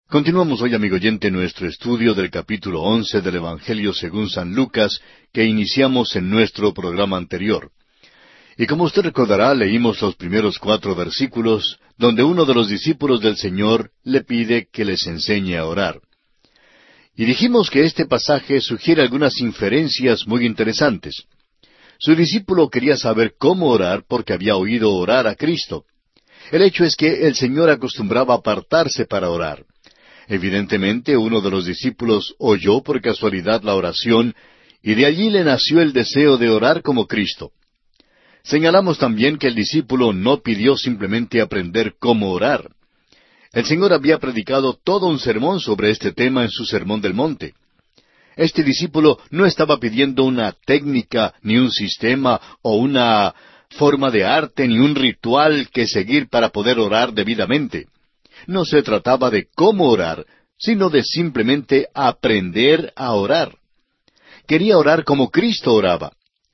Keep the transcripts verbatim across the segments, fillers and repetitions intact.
Continuamos hoy, amigo oyente, nuestro estudio del capítulo once del Evangelio según San Lucas, que iniciamos en nuestro programa anterior. Y como usted recordará, leímos los primeros cuatro versículos, donde uno de los discípulos del Señor le pide que les enseñe a orar. Y dijimos que este pasaje sugiere algunas inferencias muy interesantes. Su discípulo quería saber cómo orar porque había oído orar a Cristo. El hecho es que el Señor acostumbraba apartarse para orar. Evidentemente, uno de los discípulos oyó por casualidad la oración, y de allí le nació el deseo de orar como Cristo. Señalamos también que el discípulo no pidió simplemente aprender cómo orar. El Señor había predicado todo un sermón sobre este tema en su Sermón del Monte. Este discípulo no estaba pidiendo una técnica, ni un sistema, o una forma de arte, ni un ritual que seguir para poder orar debidamente. No se trataba de cómo orar, sino de simplemente aprender a orar. Quería orar como Cristo oraba.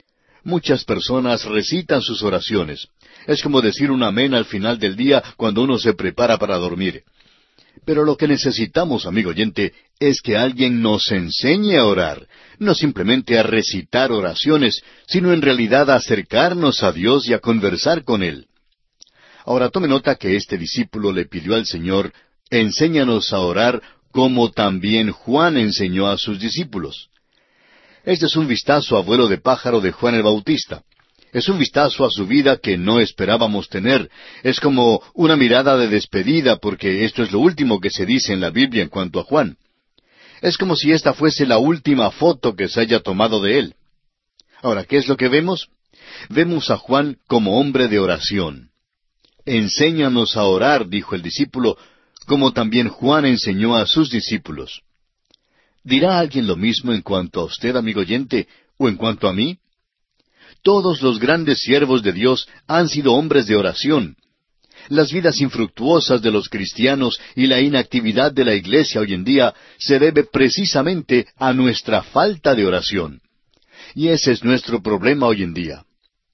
Muchas personas recitan sus oraciones. Es como decir un amén al final del día cuando uno se prepara para dormir. Pero lo que necesitamos, amigo oyente, es que alguien nos enseñe a orar, no simplemente a recitar oraciones, sino en realidad a acercarnos a Dios y a conversar con Él. Ahora tome nota que este discípulo le pidió al Señor, enséñanos a orar como también Juan enseñó a sus discípulos. Este es un vistazo a vuelo de pájaro de Juan el Bautista. Es un vistazo a su vida que no esperábamos tener. Es como una mirada de despedida, porque esto es lo último que se dice en la Biblia en cuanto a Juan. Es como si esta fuese la última foto que se haya tomado de él. Ahora, ¿qué es lo que vemos? Vemos a Juan como hombre de oración. Enséñanos a orar, dijo el discípulo, como también Juan enseñó a sus discípulos. ¿Dirá alguien lo mismo en cuanto a usted, amigo oyente, o en cuanto a mí? Todos los grandes siervos de Dios han sido hombres de oración. Las vidas infructuosas de los cristianos y la inactividad de la iglesia hoy en día se debe precisamente a nuestra falta de oración. Y ese es nuestro problema hoy en día.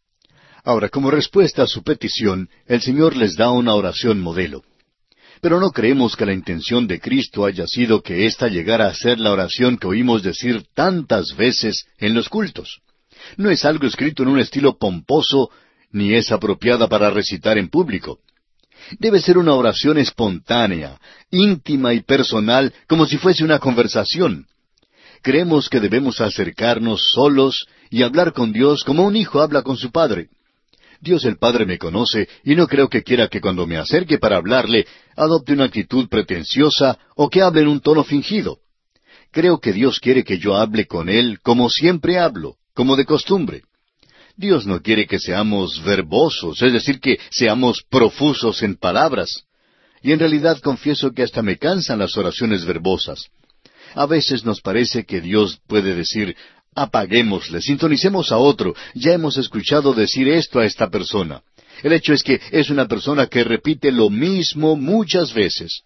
Ahora, como respuesta a su petición, el Señor les da una oración modelo. Pero no creemos que la intención de Cristo haya sido que ésta llegara a ser la oración que oímos decir tantas veces en los cultos. No es algo escrito en un estilo pomposo, ni es apropiada para recitar en público. Debe ser una oración espontánea, íntima y personal, como si fuese una conversación. Creemos que debemos acercarnos solos y hablar con Dios como un hijo habla con su padre. Dios el Padre me conoce y no creo que quiera que cuando me acerque para hablarle adopte una actitud pretenciosa o que hable en un tono fingido. Creo que Dios quiere que yo hable con Él como siempre hablo, como de costumbre. Dios no quiere que seamos verbosos, es decir, que seamos profusos en palabras. Y en realidad confieso que hasta me cansan las oraciones verbosas. A veces nos parece que Dios puede decir, apaguémosle, sintonicemos a otro, ya hemos escuchado decir esto a esta persona. El hecho es que es una persona que repite lo mismo muchas veces.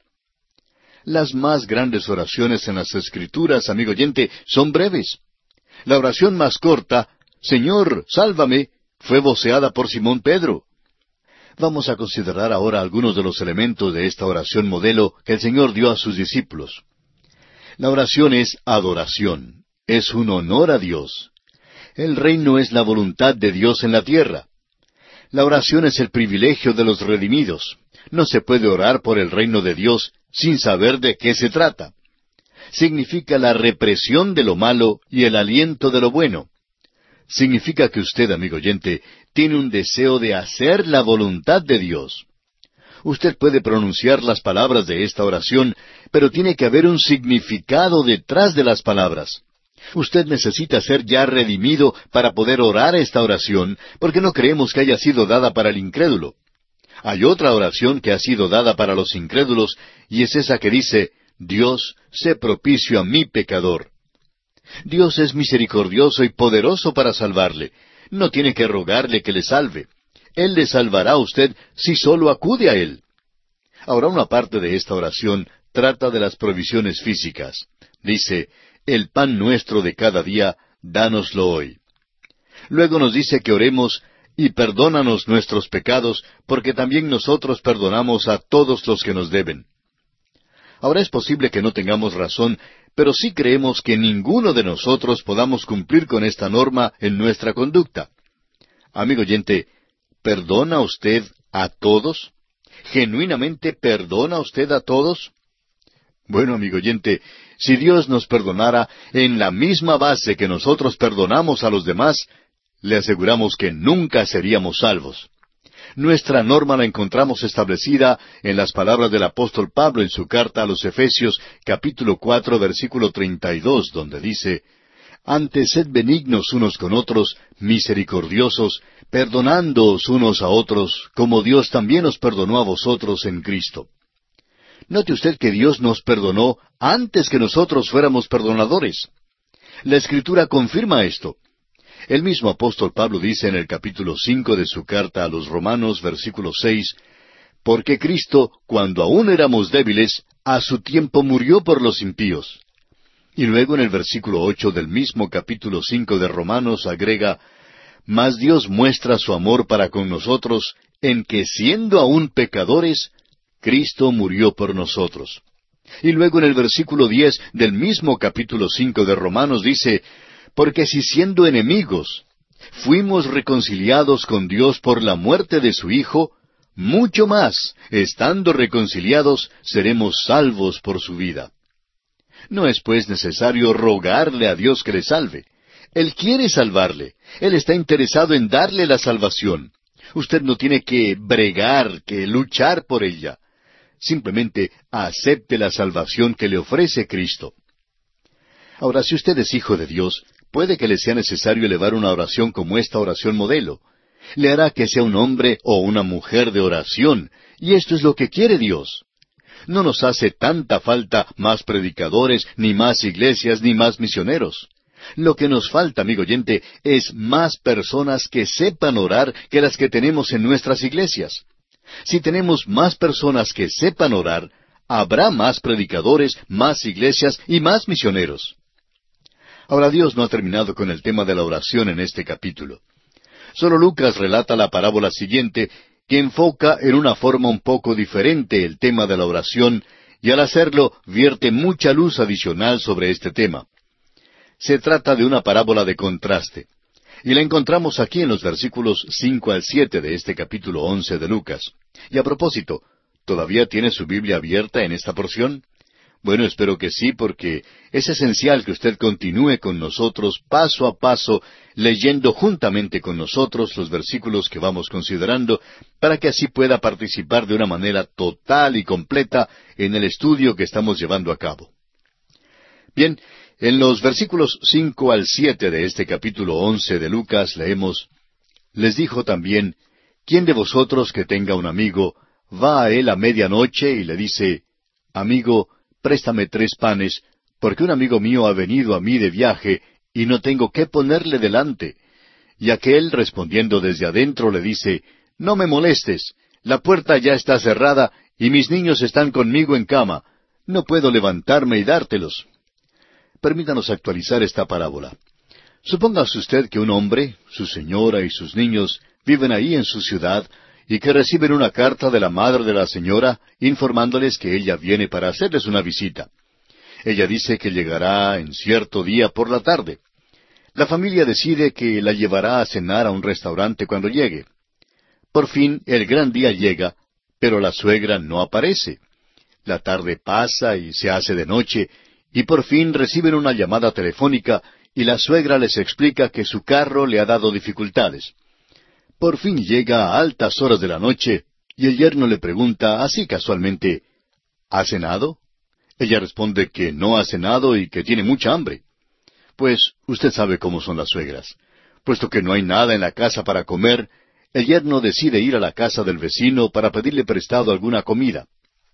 Las más grandes oraciones en las Escrituras, amigo oyente, son breves. La oración más corta, Señor, sálvame, fue voceada por Simón Pedro. Vamos a considerar ahora algunos de los elementos de esta oración modelo que el Señor dio a sus discípulos. La oración es adoración. Es un honor a Dios. El reino es la voluntad de Dios en la tierra. La oración es el privilegio de los redimidos. No se puede orar por el reino de Dios sin saber de qué se trata. Significa la represión de lo malo y el aliento de lo bueno. Significa que usted, amigo oyente, tiene un deseo de hacer la voluntad de Dios. Usted puede pronunciar las palabras de esta oración, pero tiene que haber un significado detrás de las palabras. Usted necesita ser ya redimido para poder orar esta oración, porque no creemos que haya sido dada para el incrédulo. Hay otra oración que ha sido dada para los incrédulos, y es esa que dice, Dios, sé propicio a mi pecador. Dios es misericordioso y poderoso para salvarle. No tiene que rogarle que le salve. Él le salvará a usted si solo acude a Él. Ahora, una parte de esta oración trata de las provisiones físicas. Dice, el pan nuestro de cada día, dánoslo hoy. Luego nos dice que oremos, y perdónanos nuestros pecados, porque también nosotros perdonamos a todos los que nos deben. Ahora es posible que no tengamos razón, pero sí creemos que ninguno de nosotros podamos cumplir con esta norma en nuestra conducta. Amigo oyente, ¿perdona usted a todos? ¿Genuinamente perdona usted a todos? Bueno, amigo oyente, si Dios nos perdonara en la misma base que nosotros perdonamos a los demás, le aseguramos que nunca seríamos salvos. Nuestra norma la encontramos establecida en las palabras del apóstol Pablo en su carta a los Efesios, capítulo cuatro, versículo treinta y dos, donde dice: Antes sed benignos unos con otros, misericordiosos, perdonándoos unos a otros, como Dios también os perdonó a vosotros en Cristo. Note usted que Dios nos perdonó antes que nosotros fuéramos perdonadores. La Escritura confirma esto. El mismo apóstol Pablo dice en el capítulo cinco de su carta a los Romanos, versículo seis, Porque Cristo, cuando aún éramos débiles, a su tiempo murió por los impíos. Y luego en el versículo ocho del mismo capítulo cinco de Romanos agrega, Mas Dios muestra su amor para con nosotros, en que siendo aún pecadores, Cristo murió por nosotros. Y luego en el versículo diez del mismo capítulo cinco de Romanos dice, Porque si siendo enemigos, fuimos reconciliados con Dios por la muerte de su Hijo, mucho más, estando reconciliados, seremos salvos por su vida. No es pues necesario rogarle a Dios que le salve. Él quiere salvarle. Él está interesado en darle la salvación. Usted no tiene que bregar, que luchar por ella. Simplemente acepte la salvación que le ofrece Cristo. Ahora, si usted es hijo de Dios, puede que le sea necesario elevar una oración como esta oración modelo. Le hará que sea un hombre o una mujer de oración, y esto es lo que quiere Dios. No nos hace tanta falta más predicadores, ni más iglesias, ni más misioneros. Lo que nos falta, amigo oyente, es más personas que sepan orar que las que tenemos en nuestras iglesias. Si tenemos más personas que sepan orar, habrá más predicadores, más iglesias y más misioneros. Ahora, Dios no ha terminado con el tema de la oración en este capítulo. Solo Lucas relata la parábola siguiente, que enfoca en una forma un poco diferente el tema de la oración, y al hacerlo vierte mucha luz adicional sobre este tema. Se trata de una parábola de contraste, y la encontramos aquí en los versículos cinco al siete de este capítulo once de Lucas. Y a propósito, ¿todavía tiene su Biblia abierta en esta porción? Bueno, espero que sí, porque es esencial que usted continúe con nosotros paso a paso, leyendo juntamente con nosotros los versículos que vamos considerando, para que así pueda participar de una manera total y completa en el estudio que estamos llevando a cabo. Bien, en los versículos cinco al siete de este capítulo once de Lucas leemos, Les dijo también, ¿quién de vosotros que tenga un amigo va a él a medianoche y le dice, Amigo, préstame tres panes, porque un amigo mío ha venido a mí de viaje, y no tengo qué ponerle delante? Y aquél, respondiendo desde adentro, le dice, No me molestes, la puerta ya está cerrada, y mis niños están conmigo en cama, no puedo levantarme y dártelos. Permítanos actualizar esta parábola. Supóngase usted que un hombre, su señora y sus niños viven ahí en su ciudad, y que reciben una carta de la madre de la señora informándoles que ella viene para hacerles una visita. Ella dice que llegará en cierto día por la tarde. La familia decide que la llevará a cenar a un restaurante cuando llegue. Por fin el gran día llega, pero la suegra no aparece. La tarde pasa y se hace de noche, y por fin reciben una llamada telefónica, y la suegra les explica que su carro le ha dado dificultades. Por fin llega a altas horas de la noche, y el yerno le pregunta, así casualmente, ¿ha cenado? Ella responde que no ha cenado y que tiene mucha hambre. Pues usted sabe cómo son las suegras. Puesto que no hay nada en la casa para comer, el yerno decide ir a la casa del vecino para pedirle prestado alguna comida.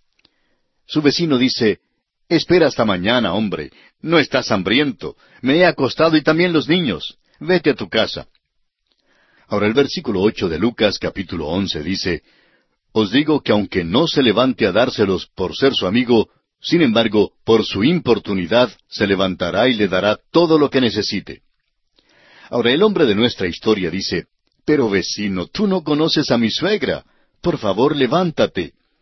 Su vecino dice, Espera hasta mañana, hombre, no estás hambriento, me he acostado y también los niños, vete a tu casa. Ahora el versículo ocho de Lucas capítulo once dice, Os digo que aunque no se levante a dárselos por ser su amigo, sin embargo, por su importunidad se levantará y le dará todo lo que necesite. Ahora el hombre de nuestra historia dice, Pero vecino, tú no conoces a mi suegra, por favor levántate.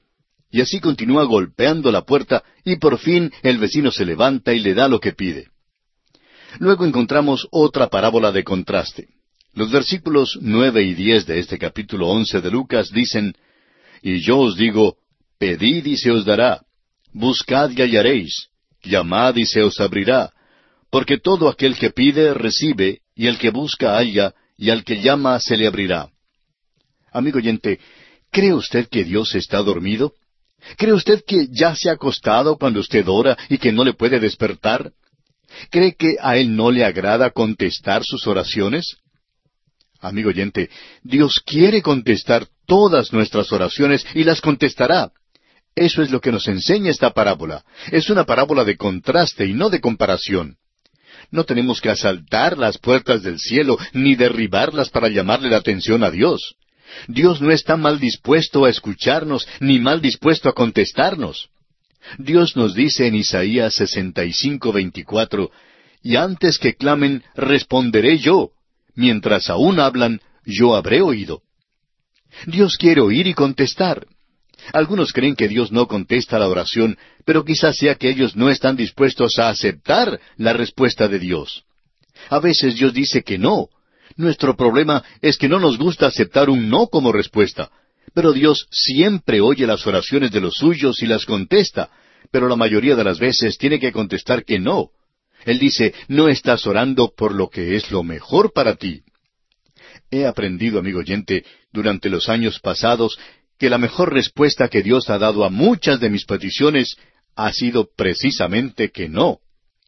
Y así continúa golpeando la puerta y por fin el vecino se levanta y le da lo que pide. Luego encontramos otra parábola de contraste. Los versículos nueve y diez de este capítulo once de Lucas dicen, «Y yo os digo, pedid y se os dará, buscad y hallaréis, llamad y se os abrirá, porque todo aquel que pide recibe, y el que busca halla, y al que llama se le abrirá». Amigo oyente, ¿cree usted que Dios está dormido? ¿Cree usted que ya se ha acostado cuando usted ora y que no le puede despertar? ¿Cree que a Él no le agrada contestar sus oraciones? Amigo oyente, Dios quiere contestar todas nuestras oraciones y las contestará. Eso es lo que nos enseña esta parábola. Es una parábola de contraste y no de comparación. No tenemos que asaltar las puertas del cielo ni derribarlas para llamarle la atención a Dios. Dios no está mal dispuesto a escucharnos ni mal dispuesto a contestarnos. Dios nos dice en Isaías sesenta y cinco, veinticuatro, «Y antes que clamen, responderé yo. Mientras aún hablan, yo habré oído». Dios quiere oír y contestar. Algunos creen que Dios no contesta la oración, pero quizás sea que ellos no están dispuestos a aceptar la respuesta de Dios. A veces Dios dice que no. Nuestro problema es que no nos gusta aceptar un no como respuesta. Pero Dios siempre oye las oraciones de los suyos y las contesta, pero la mayoría de las veces tiene que contestar que no. Él dice, no estás orando por lo que es lo mejor para ti. He aprendido, amigo oyente, durante los años pasados, que la mejor respuesta que Dios ha dado a muchas de mis peticiones ha sido precisamente que no.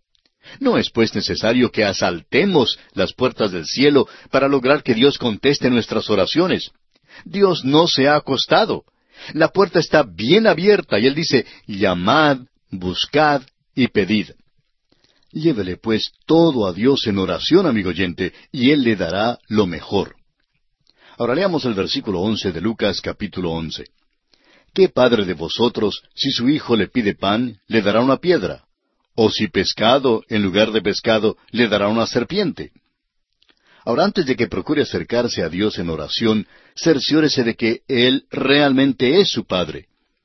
No es pues necesario que asaltemos las puertas del cielo para lograr que Dios conteste nuestras oraciones. Dios no se ha acostado. La puerta está bien abierta y Él dice, llamad, buscad y pedid. Llévele pues todo a Dios en oración, amigo oyente, y Él le dará lo mejor. Ahora leamos el versículo once de Lucas capítulo once. ¿Qué padre de vosotros, si su hijo le pide pan, le dará una piedra? ¿O si pescado, en lugar de pescado, le dará una serpiente? Ahora, antes de que procure acercarse a Dios en oración, cerciórese de que Él realmente es su Padre.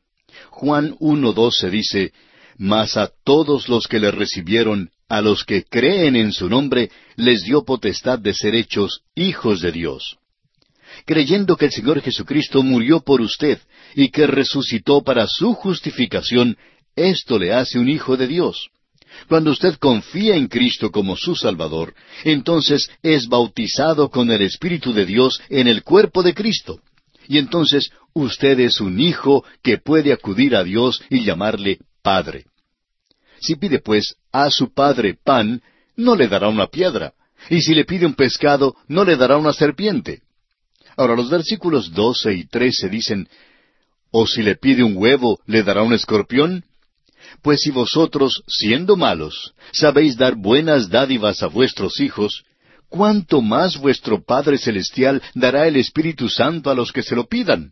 Juan uno doce dice, «Mas a todos los que le recibieron, a los que creen en su nombre, les dio potestad de ser hechos hijos de Dios». Creyendo que el Señor Jesucristo murió por usted y que resucitó para su justificación, esto le hace un hijo de Dios. Cuando usted confía en Cristo como su Salvador, entonces es bautizado con el Espíritu de Dios en el cuerpo de Cristo. Y entonces usted es un hijo que puede acudir a Dios y llamarle Padre. Si pide pues a su Padre pan, no le dará una piedra. Y si le pide un pescado, no le dará una serpiente. Ahora los versículos doce y trece dicen, «¿O si le pide un huevo, le dará un escorpión? Pues si vosotros, siendo malos, sabéis dar buenas dádivas a vuestros hijos, ¿cuánto más vuestro Padre Celestial dará el Espíritu Santo a los que se lo pidan?»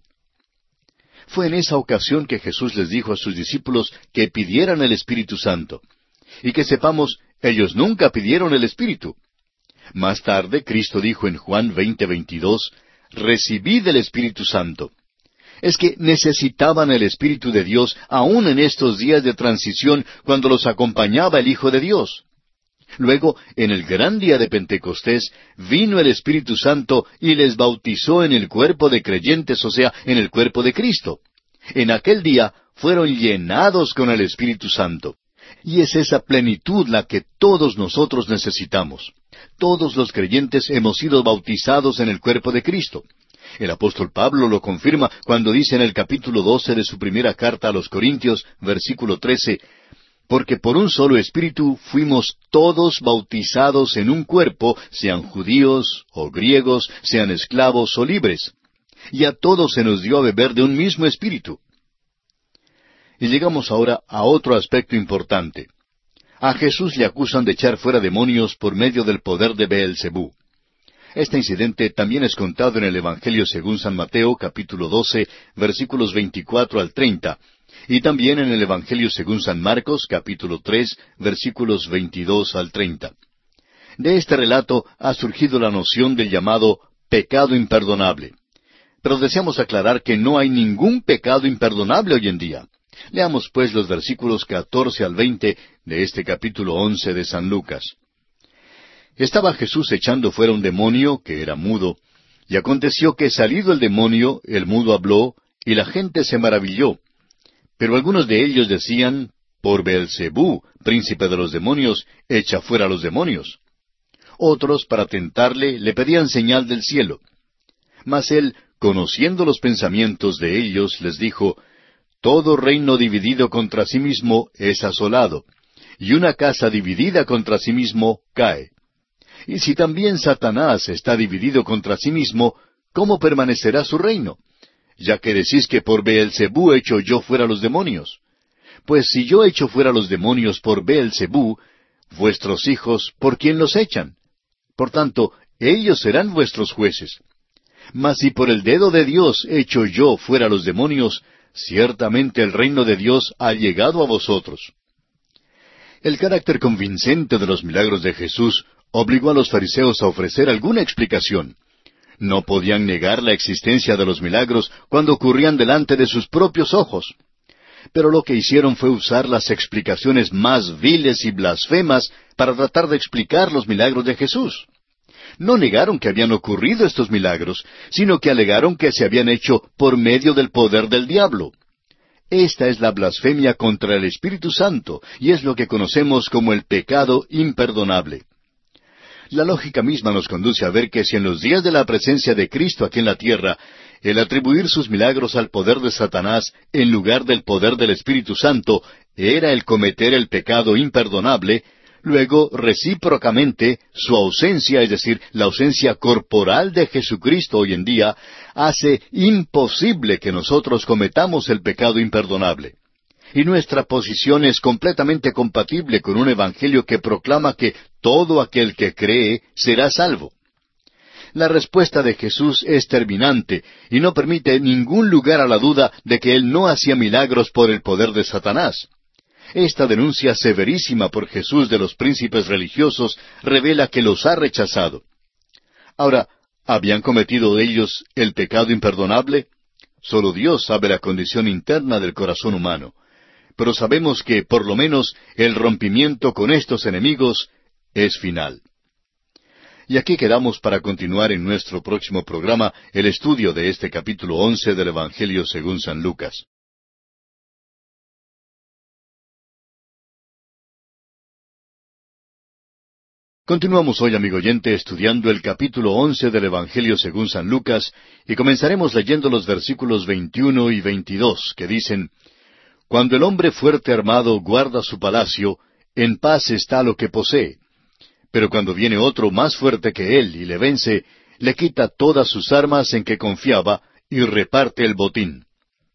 Fue en esa ocasión que Jesús les dijo a sus discípulos que pidieran el Espíritu Santo. Y que sepamos, ellos nunca pidieron el Espíritu. Más tarde, Cristo dijo en Juan veinte veintidós, «Recibid el Espíritu Santo». Es que necesitaban el Espíritu de Dios aún en estos días de transición cuando los acompañaba el Hijo de Dios. Luego, en el gran día de Pentecostés, vino el Espíritu Santo y les bautizó en el cuerpo de creyentes, o sea, en el cuerpo de Cristo. En aquel día fueron llenados con el Espíritu Santo. Y es esa plenitud la que todos nosotros necesitamos. Todos los creyentes hemos sido bautizados en el cuerpo de Cristo. El apóstol Pablo lo confirma cuando dice en el capítulo doce de su primera carta a los Corintios, versículo trece, «Porque por un solo Espíritu fuimos todos bautizados en un cuerpo, sean judíos o griegos, sean esclavos o libres. Y a todos se nos dio a beber de un mismo Espíritu». Y llegamos ahora a otro aspecto importante. A Jesús le acusan de echar fuera demonios por medio del poder de Beelzebú. Este incidente también es contado en el Evangelio según San Mateo, capítulo doce, versículos veinticuatro al treinta, y también en el Evangelio según San Marcos, capítulo tres, versículos veintidós al treinta. De este relato ha surgido la noción del llamado pecado imperdonable. Pero deseamos aclarar que no hay ningún pecado imperdonable hoy en día. Leamos pues los versículos catorce al veinte de este capítulo once de San Lucas. Estaba Jesús echando fuera un demonio, que era mudo, y aconteció que salido el demonio, el mudo habló, y la gente se maravilló. Pero algunos de ellos decían, por Beelzebú, príncipe de los demonios, echa fuera los demonios. Otros, para tentarle, le pedían señal del cielo. Mas él, conociendo los pensamientos de ellos, les dijo, todo reino dividido contra sí mismo es asolado, y una casa dividida contra sí mismo cae. Y si también Satanás está dividido contra sí mismo, ¿cómo permanecerá su reino? Ya que decís que por Beelzebú echo yo fuera los demonios. Pues si yo echo fuera los demonios por Beelzebú, vuestros hijos, ¿por quién los echan? Por tanto, ellos serán vuestros jueces. Mas si por el dedo de Dios echo yo fuera los demonios, ciertamente el reino de Dios ha llegado a vosotros. El carácter convincente de los milagros de Jesús obligó a los fariseos a ofrecer alguna explicación. No podían negar la existencia de los milagros cuando ocurrían delante de sus propios ojos. Pero lo que hicieron fue usar las explicaciones más viles y blasfemas para tratar de explicar los milagros de Jesús. No negaron que habían ocurrido estos milagros, sino que alegaron que se habían hecho por medio del poder del diablo. Esta es la blasfemia contra el Espíritu Santo, y es lo que conocemos como el pecado imperdonable. La lógica misma nos conduce a ver que si en los días de la presencia de Cristo aquí en la tierra, el atribuir sus milagros al poder de Satanás en lugar del poder del Espíritu Santo era el cometer el pecado imperdonable, luego, recíprocamente, su ausencia, es decir, la ausencia corporal de Jesucristo hoy en día, hace imposible que nosotros cometamos el pecado imperdonable. Y nuestra posición es completamente compatible con un evangelio que proclama que todo aquel que cree será salvo. La respuesta de Jesús es terminante y no permite ningún lugar a la duda de que Él no hacía milagros por el poder de Satanás. Esta denuncia severísima por Jesús de los príncipes religiosos revela que los ha rechazado. Ahora, ¿habían cometido ellos el pecado imperdonable? Solo Dios sabe la condición interna del corazón humano. Pero sabemos que, por lo menos, el rompimiento con estos enemigos es final. Y aquí quedamos para continuar en nuestro próximo programa el estudio de este capítulo once del Evangelio según San Lucas. Continuamos hoy, amigo oyente, estudiando el capítulo once del Evangelio según San Lucas, y comenzaremos leyendo los versículos veintiuno y veintidós, que dicen, Cuando el hombre fuerte armado guarda su palacio, en paz está lo que posee. Pero cuando viene otro más fuerte que él y le vence, le quita todas sus armas en que confiaba y reparte el botín.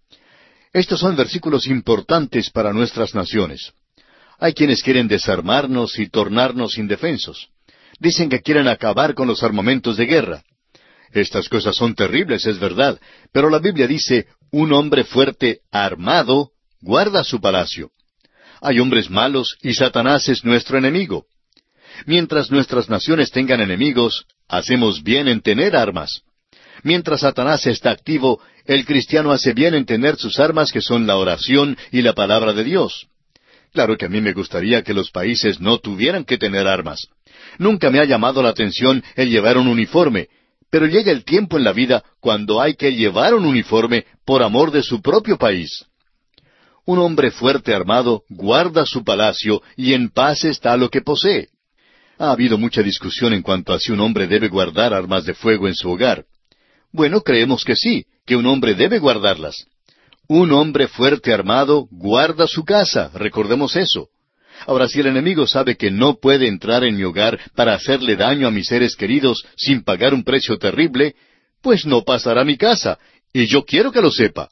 Estos son versículos importantes para nuestras naciones. Hay quienes quieren desarmarnos y tornarnos indefensos. Dicen que quieren acabar con los armamentos de guerra. Estas cosas son terribles, es verdad, pero la Biblia dice, un hombre fuerte armado guarda su palacio. Hay hombres malos y Satanás es nuestro enemigo. Mientras nuestras naciones tengan enemigos, hacemos bien en tener armas. Mientras Satanás está activo, el cristiano hace bien en tener sus armas, que son la oración y la palabra de Dios. Claro que a mí me gustaría que los países no tuvieran que tener armas. Nunca me ha llamado la atención el llevar un uniforme, pero llega el tiempo en la vida cuando hay que llevar un uniforme por amor de su propio país. Un hombre fuerte armado guarda su palacio y en paz está lo que posee. Ha habido mucha discusión en cuanto a si un hombre debe guardar armas de fuego en su hogar. Bueno, creemos que sí, que un hombre debe guardarlas. Un hombre fuerte armado guarda su casa, recordemos eso. Ahora, si el enemigo sabe que no puede entrar en mi hogar para hacerle daño a mis seres queridos sin pagar un precio terrible, pues no pasará a mi casa, y yo quiero que lo sepa.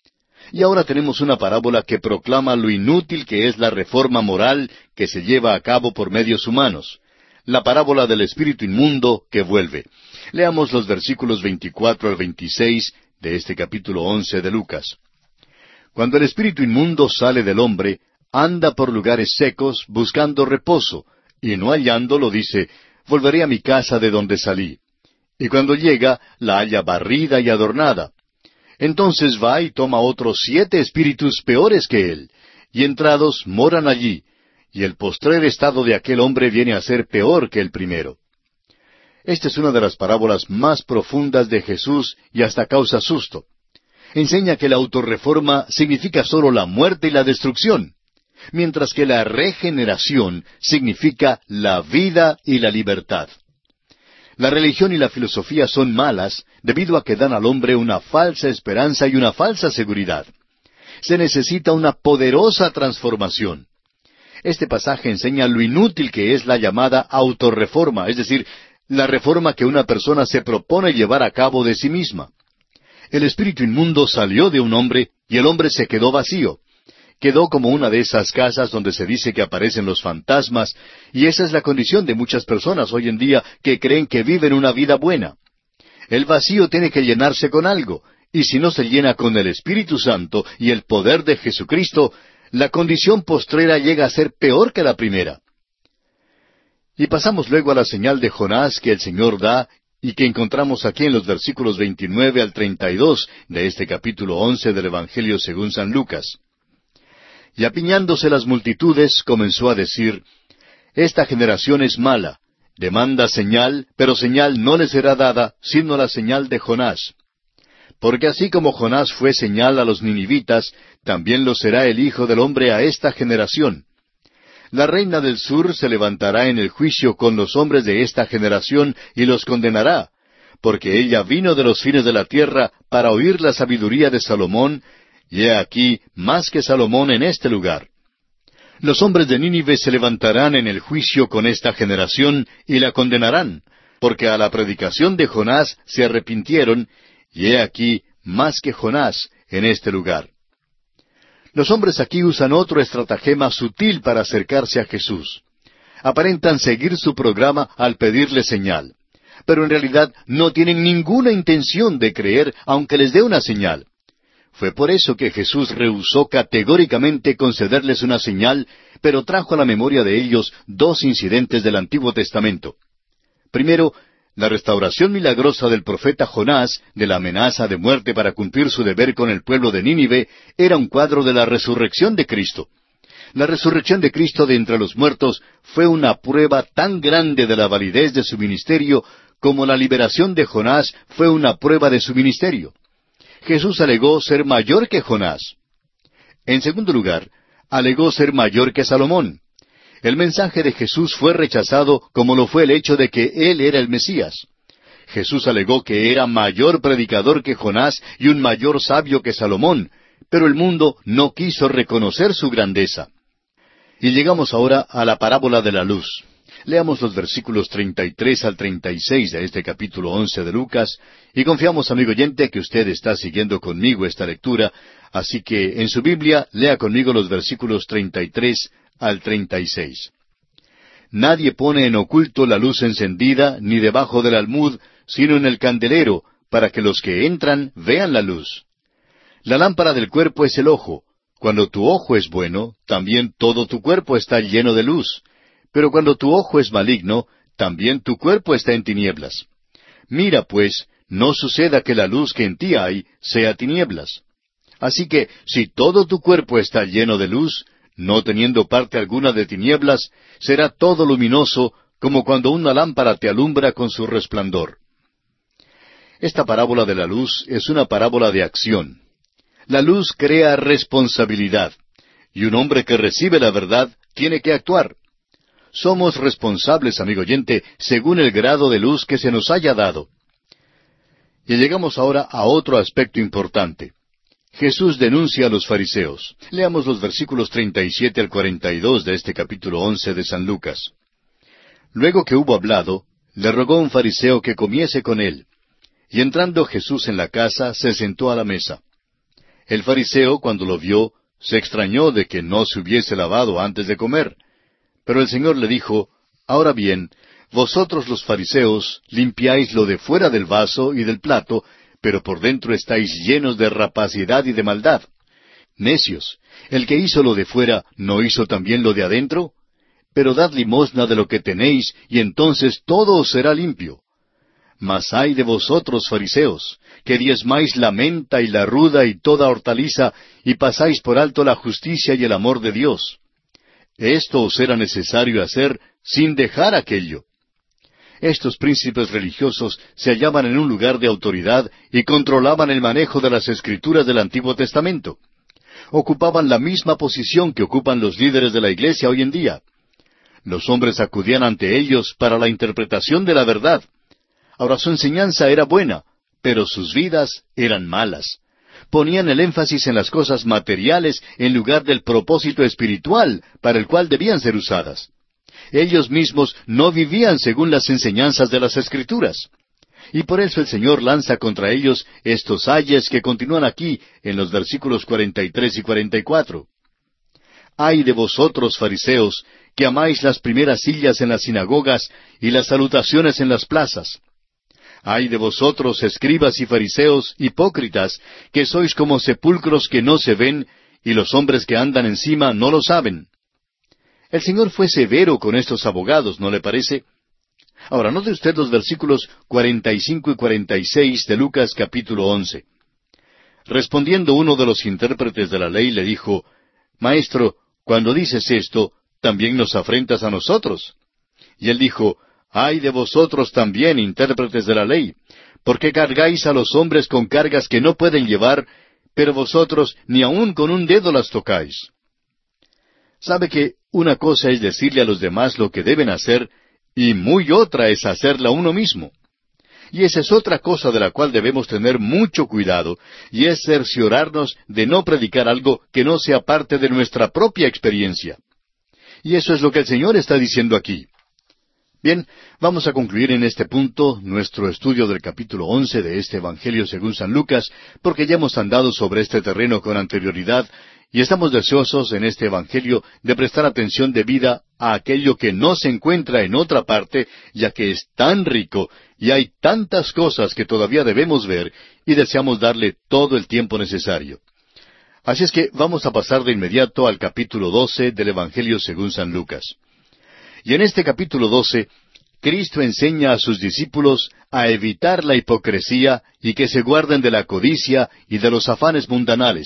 Y ahora tenemos una parábola que proclama lo inútil que es la reforma moral que se lleva a cabo por medios humanos. La parábola del espíritu inmundo que vuelve. Leamos los versículos veinticuatro al veintiséis de este capítulo once de Lucas. Cuando el espíritu inmundo sale del hombre, anda por lugares secos buscando reposo, y no hallándolo dice, volveré a mi casa de donde salí. y cuando llega la halla barrida y adornada. Entonces va y toma otros siete espíritus peores que él, y entrados moran allí, y el postrer estado de aquel hombre viene a ser peor que el primero. Esta es una de las parábolas más profundas de Jesús y hasta causa susto. Enseña que la autorreforma significa sólo la muerte y la destrucción, mientras que la regeneración significa la vida y la libertad. La religión y la filosofía son malas debido a que dan al hombre una falsa esperanza y una falsa seguridad. Se necesita una poderosa transformación. Este pasaje enseña lo inútil que es la llamada autorreforma, es decir, la reforma que una persona se propone llevar a cabo de sí misma. El espíritu inmundo salió de un hombre y el hombre se quedó vacío. Quedó como una de esas casas donde se dice que aparecen los fantasmas, y esa es la condición de muchas personas hoy en día que creen que viven una vida buena. El vacío tiene que llenarse con algo, y si no se llena con el Espíritu Santo y el poder de Jesucristo, la condición postrera llega a ser peor que la primera. Y pasamos luego a la señal de Jonás que el Señor da y que encontramos aquí en los versículos veintinueve al treinta y dos de este capítulo once del Evangelio según San Lucas. Y apiñándose las multitudes, comenzó a decir, Esta generación es mala, demanda señal, pero señal no le será dada, sino la señal de Jonás. Porque así como Jonás fue señal a los ninivitas, también lo será el Hijo del Hombre a esta generación. La reina del sur se levantará en el juicio con los hombres de esta generación y los condenará, porque ella vino de los fines de la tierra para oír la sabiduría de Salomón, y he aquí más que Salomón en este lugar. Los hombres de Nínive se levantarán en el juicio con esta generación y la condenarán, porque a la predicación de Jonás se arrepintieron, y he aquí más que Jonás en este lugar. Los hombres aquí usan otro estratagema sutil para acercarse a Jesús. Aparentan seguir su programa al pedirle señal, pero en realidad no tienen ninguna intención de creer aunque les dé una señal. Fue por eso que Jesús rehusó categóricamente concederles una señal, pero trajo a la memoria de ellos dos incidentes del Antiguo Testamento. Primero, la restauración milagrosa del profeta Jonás de la amenaza de muerte para cumplir su deber con el pueblo de Nínive era un cuadro de la resurrección de Cristo. La resurrección de Cristo de entre los muertos fue una prueba tan grande de la validez de su ministerio como la liberación de Jonás fue una prueba de su ministerio. Jesús alegó ser mayor que Jonás. En segundo lugar, alegó ser mayor que Salomón. El mensaje de Jesús fue rechazado como lo fue el hecho de que Él era el Mesías. Jesús alegó que era mayor predicador que Jonás y un mayor sabio que Salomón, pero el mundo no quiso reconocer su grandeza. Y llegamos ahora a la parábola de la luz. Leamos los versículos treinta y tres al treinta y seis de este capítulo once de Lucas, y confiamos, amigo oyente, que usted está siguiendo conmigo esta lectura, así que en su Biblia lea conmigo los versículos treinta y tres al treinta y seis. Nadie pone en oculto la luz encendida, ni debajo del almud, sino en el candelero, para que los que entran vean la luz. La lámpara del cuerpo es el ojo. Cuando tu ojo es bueno, también todo tu cuerpo está lleno de luz. Pero cuando tu ojo es maligno, también tu cuerpo está en tinieblas. Mira, pues, no suceda que la luz que en ti hay sea tinieblas. Así que, si todo tu cuerpo está lleno de luz, no teniendo parte alguna de tinieblas, será todo luminoso, como cuando una lámpara te alumbra con su resplandor. Esta parábola de la luz es una parábola de acción. La luz crea responsabilidad, y un hombre que recibe la verdad tiene que actuar. Somos responsables, amigo oyente, según el grado de luz que se nos haya dado. Y llegamos ahora a otro aspecto importante. Jesús denuncia a los fariseos. Leamos los versículos treinta y siete al cuarenta y dos de este capítulo once de San Lucas. Luego que hubo hablado, le rogó un fariseo que comiese con él. Y entrando Jesús en la casa, se sentó a la mesa. El fariseo, cuando lo vio, se extrañó de que no se hubiese lavado antes de comer. Pero el Señor le dijo, Ahora bien, vosotros los fariseos limpiáis lo de fuera del vaso y del plato, pero por dentro estáis llenos de rapacidad y de maldad. Necios, el que hizo lo de fuera, ¿no hizo también lo de adentro? Pero dad limosna de lo que tenéis, y entonces todo os será limpio. Mas ay de vosotros, fariseos, que diezmáis la menta y la ruda y toda hortaliza, y pasáis por alto la justicia y el amor de Dios. Esto os era necesario hacer sin dejar aquello. Estos príncipes religiosos se hallaban en un lugar de autoridad y controlaban el manejo de las Escrituras del Antiguo Testamento. Ocupaban la misma posición que ocupan los líderes de la Iglesia hoy en día. Los hombres acudían ante ellos para la interpretación de la verdad. Ahora, su enseñanza era buena, pero sus vidas eran malas. Ponían el énfasis en las cosas materiales en lugar del propósito espiritual para el cual debían ser usadas. Ellos mismos no vivían según las enseñanzas de las Escrituras. Y por eso el Señor lanza contra ellos estos ayes que continúan aquí en los versículos cuarenta y tres y cuarenta y cuatro. Ay de vosotros, fariseos, que amáis las primeras sillas en las sinagogas y las salutaciones en las plazas. Ay de vosotros, escribas y fariseos, hipócritas, que sois como sepulcros que no se ven, y los hombres que andan encima no lo saben. El Señor fue severo con estos abogados, ¿no le parece? Ahora, note usted los versículos cuarenta y cinco y cuarenta y seis de Lucas capítulo once. Respondiendo uno de los intérpretes de la ley le dijo, Maestro, cuando dices esto, ¿también nos afrentas a nosotros? Y él dijo, Ay de vosotros también, intérpretes de la ley, porque cargáis a los hombres con cargas que no pueden llevar, pero vosotros ni aun con un dedo las tocáis. ¿Sabe que una cosa es decirle a los demás lo que deben hacer, y muy otra es hacerla uno mismo? Y esa es otra cosa de la cual debemos tener mucho cuidado, y es cerciorarnos de no predicar algo que no sea parte de nuestra propia experiencia. Y eso es lo que el Señor está diciendo aquí. Bien, vamos a concluir en este punto nuestro estudio del capítulo once de este Evangelio según San Lucas, porque ya hemos andado sobre este terreno con anterioridad, y estamos deseosos en este Evangelio de prestar atención debida a aquello que no se encuentra en otra parte, ya que es tan rico, y hay tantas cosas que todavía debemos ver, y deseamos darle todo el tiempo necesario. Así es que vamos a pasar de inmediato al capítulo doce del Evangelio según San Lucas. Y en este capítulo doce, Cristo enseña a sus discípulos a evitar la hipocresía y que se guarden de la codicia y de los afanes mundanales.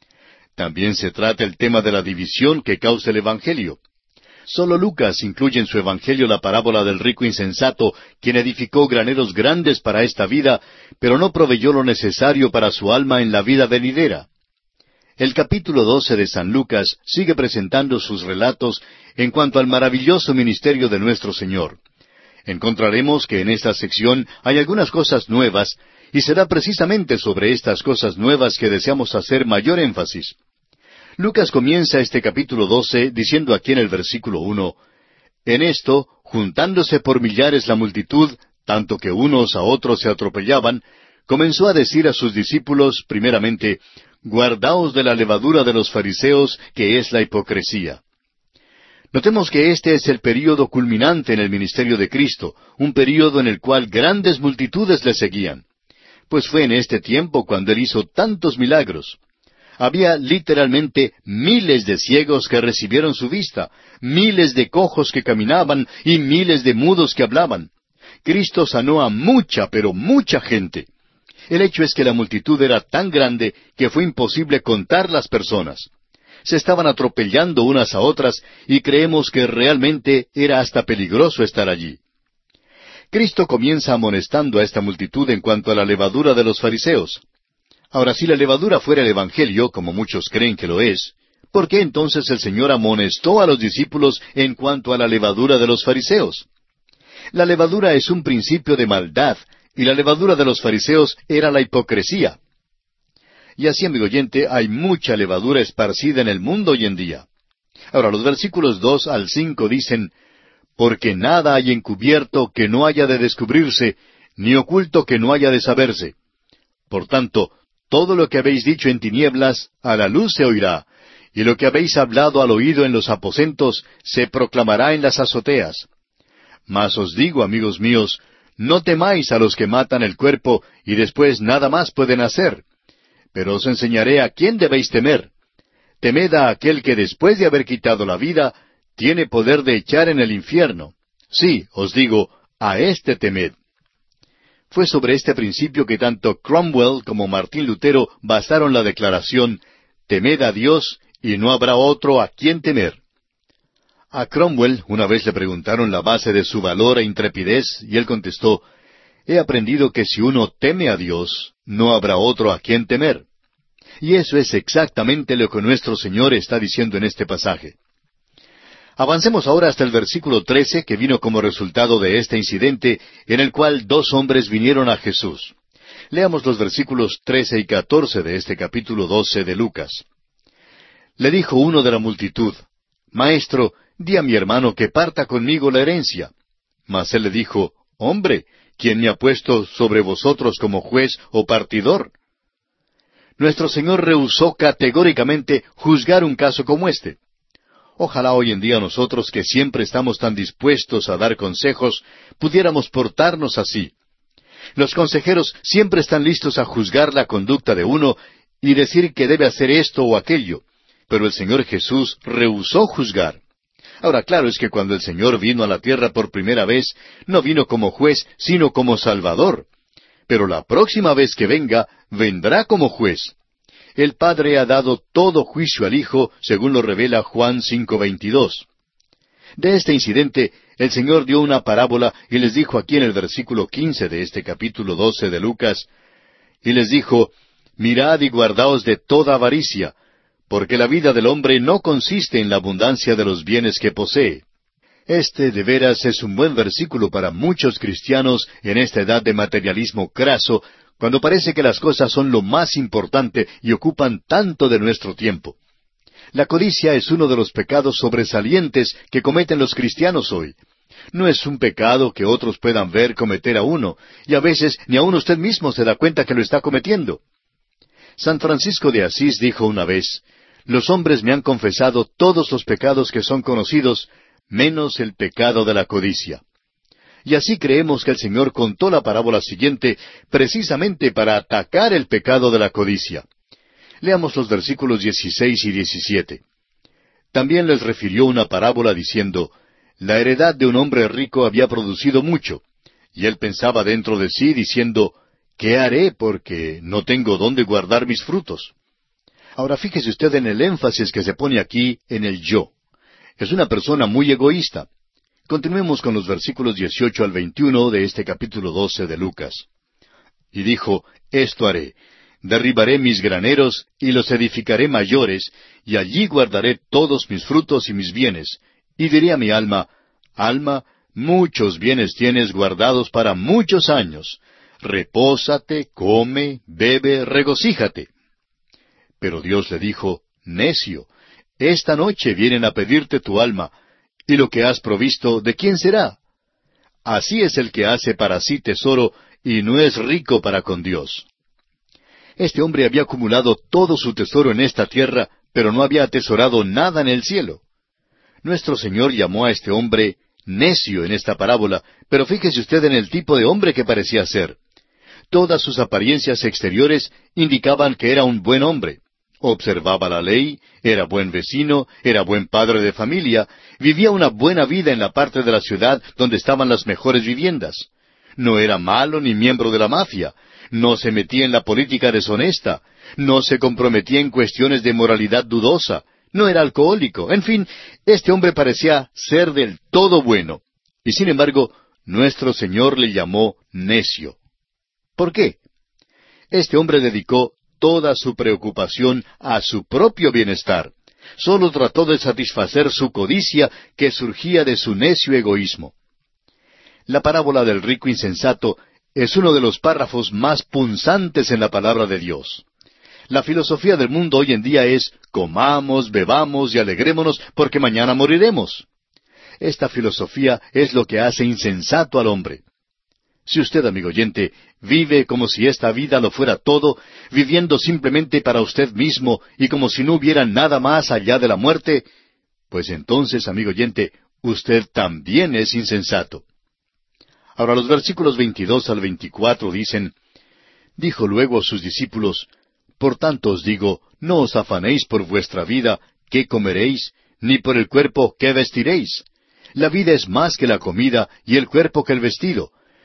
También se trata el tema de la división que causa el Evangelio. Solo Lucas incluye en su Evangelio la parábola del rico insensato, quien edificó graneros grandes para esta vida, pero no proveyó lo necesario para su alma en la vida venidera. El capítulo doce de San Lucas sigue presentando sus relatos en cuanto al maravilloso ministerio de nuestro Señor. Encontraremos que en esta sección hay algunas cosas nuevas, y será precisamente sobre estas cosas nuevas que deseamos hacer mayor énfasis. Lucas comienza este capítulo doce diciendo aquí en el versículo uno, En esto, juntándose por millares la multitud, tanto que unos a otros se atropellaban, comenzó a decir a sus discípulos, primeramente, Guardaos de la levadura de los fariseos, que es la hipocresía. Notemos que este es el período culminante en el ministerio de Cristo, un período en el cual grandes multitudes le seguían. Pues fue en este tiempo cuando Él hizo tantos milagros. Había literalmente miles de ciegos que recibieron su vista, miles de cojos que caminaban y miles de mudos que hablaban. Cristo sanó a mucha, pero mucha gente. El hecho es que la multitud era tan grande que fue imposible contar las personas. Se estaban atropellando unas a otras y creemos que realmente era hasta peligroso estar allí. Cristo comienza amonestando a esta multitud en cuanto a la levadura de los fariseos. Ahora, si la levadura fuera el Evangelio, como muchos creen que lo es, ¿por qué entonces el Señor amonestó a los discípulos en cuanto a la levadura de los fariseos? La levadura es un principio de maldad, y la levadura de los fariseos era la hipocresía. Y así, amigo oyente, hay mucha levadura esparcida en el mundo hoy en día. Ahora, los versículos dos al cinco dicen, Porque nada hay encubierto que no haya de descubrirse, ni oculto que no haya de saberse. Por tanto, todo lo que habéis dicho en tinieblas, a la luz se oirá, y lo que habéis hablado al oído en los aposentos, se proclamará en las azoteas. Mas os digo, amigos míos, no temáis a los que matan el cuerpo, y después nada más pueden hacer. Pero os enseñaré a quién debéis temer. Temed a aquel que después de haber quitado la vida, tiene poder de echar en el infierno. Sí, os digo, a éste temed. Fue sobre este principio que tanto Cromwell como Martín Lutero basaron la declaración, «Temed a Dios, y no habrá otro a quien temer». A Cromwell una vez le preguntaron la base de su valor e intrepidez, y él contestó, «He aprendido que si uno teme a Dios, no habrá otro a quien temer». Y eso es exactamente lo que nuestro Señor está diciendo en este pasaje. Avancemos ahora hasta el versículo trece, que vino como resultado de este incidente en el cual dos hombres vinieron a Jesús. Leamos los versículos trece y catorce de este capítulo doce de Lucas. Le dijo uno de la multitud, «Maestro, di a mi hermano que parta conmigo la herencia». Mas él le dijo, «Hombre, ¿quién me ha puesto sobre vosotros como juez o partidor?» Nuestro Señor rehusó categóricamente juzgar un caso como este. Ojalá hoy en día nosotros, que siempre estamos tan dispuestos a dar consejos, pudiéramos portarnos así. Los consejeros siempre están listos a juzgar la conducta de uno y decir que debe hacer esto o aquello, pero el Señor Jesús rehusó juzgar. Ahora, claro es que cuando el Señor vino a la tierra por primera vez, no vino como juez, sino como Salvador. Pero la próxima vez que venga, vendrá como juez. El Padre ha dado todo juicio al Hijo, según lo revela Juan cinco veintidós. De este incidente, el Señor dio una parábola y les dijo aquí en el versículo quince de este capítulo doce de Lucas, y les dijo, «Mirad y guardaos de toda avaricia, porque la vida del hombre no consiste en la abundancia de los bienes que posee». Este de veras es un buen versículo para muchos cristianos en esta edad de materialismo craso, cuando parece que las cosas son lo más importante y ocupan tanto de nuestro tiempo. La codicia es uno de los pecados sobresalientes que cometen los cristianos hoy. No es un pecado que otros puedan ver cometer a uno, y a veces ni aun usted mismo se da cuenta que lo está cometiendo. San Francisco de Asís dijo una vez, «Los hombres me han confesado todos los pecados que son conocidos, menos el pecado de la codicia». Y así creemos que el Señor contó la parábola siguiente precisamente para atacar el pecado de la codicia. Leamos los versículos dieciséis y diecisiete. También les refirió una parábola diciendo, «La heredad de un hombre rico había producido mucho, y él pensaba dentro de sí diciendo, ¿qué haré? Porque no tengo dónde guardar mis frutos». Ahora fíjese usted en el énfasis que se pone aquí en el yo. Es una persona muy egoísta. Continuemos con los versículos dieciocho al veintiuno de este capítulo doce de Lucas. Y dijo, «Esto haré, derribaré mis graneros y los edificaré mayores, y allí guardaré todos mis frutos y mis bienes. Y diré a mi alma, alma, muchos bienes tienes guardados para muchos años. Repósate, come, bebe, regocíjate». Pero Dios le dijo, «Necio, esta noche vienen a pedirte tu alma, ¿y lo que has provisto, de quién será? Así es el que hace para sí tesoro, y no es rico para con Dios». Este hombre había acumulado todo su tesoro en esta tierra, pero no había atesorado nada en el cielo. Nuestro Señor llamó a este hombre necio en esta parábola, pero fíjese usted en el tipo de hombre que parecía ser. Todas sus apariencias exteriores indicaban que era un buen hombre. Observaba la ley, era buen vecino, era buen padre de familia, vivía una buena vida en la parte de la ciudad donde estaban las mejores viviendas. No era malo ni miembro de la mafia, no se metía en la política deshonesta, no se comprometía en cuestiones de moralidad dudosa, no era alcohólico, en fin, este hombre parecía ser del todo bueno. Y sin embargo, nuestro Señor le llamó necio. ¿Por qué? Este hombre dedicó toda su preocupación a su propio bienestar. Solo trató de satisfacer su codicia que surgía de su necio egoísmo. La parábola del rico insensato es uno de los párrafos más punzantes en la palabra de Dios. La filosofía del mundo hoy en día es, comamos, bebamos y alegrémonos porque mañana moriremos. Esta filosofía es lo que hace insensato al hombre. Si usted, amigo oyente, vive como si esta vida lo fuera todo, viviendo simplemente para usted mismo y como si no hubiera nada más allá de la muerte, pues entonces, amigo oyente, usted también es insensato. Ahora los versículos veintidós al veinticuatro dicen, «Dijo luego a sus discípulos, Por tanto os digo, no os afanéis por vuestra vida, qué comeréis, ni por el cuerpo, qué vestiréis. La vida es más que la comida, y el cuerpo que el vestido.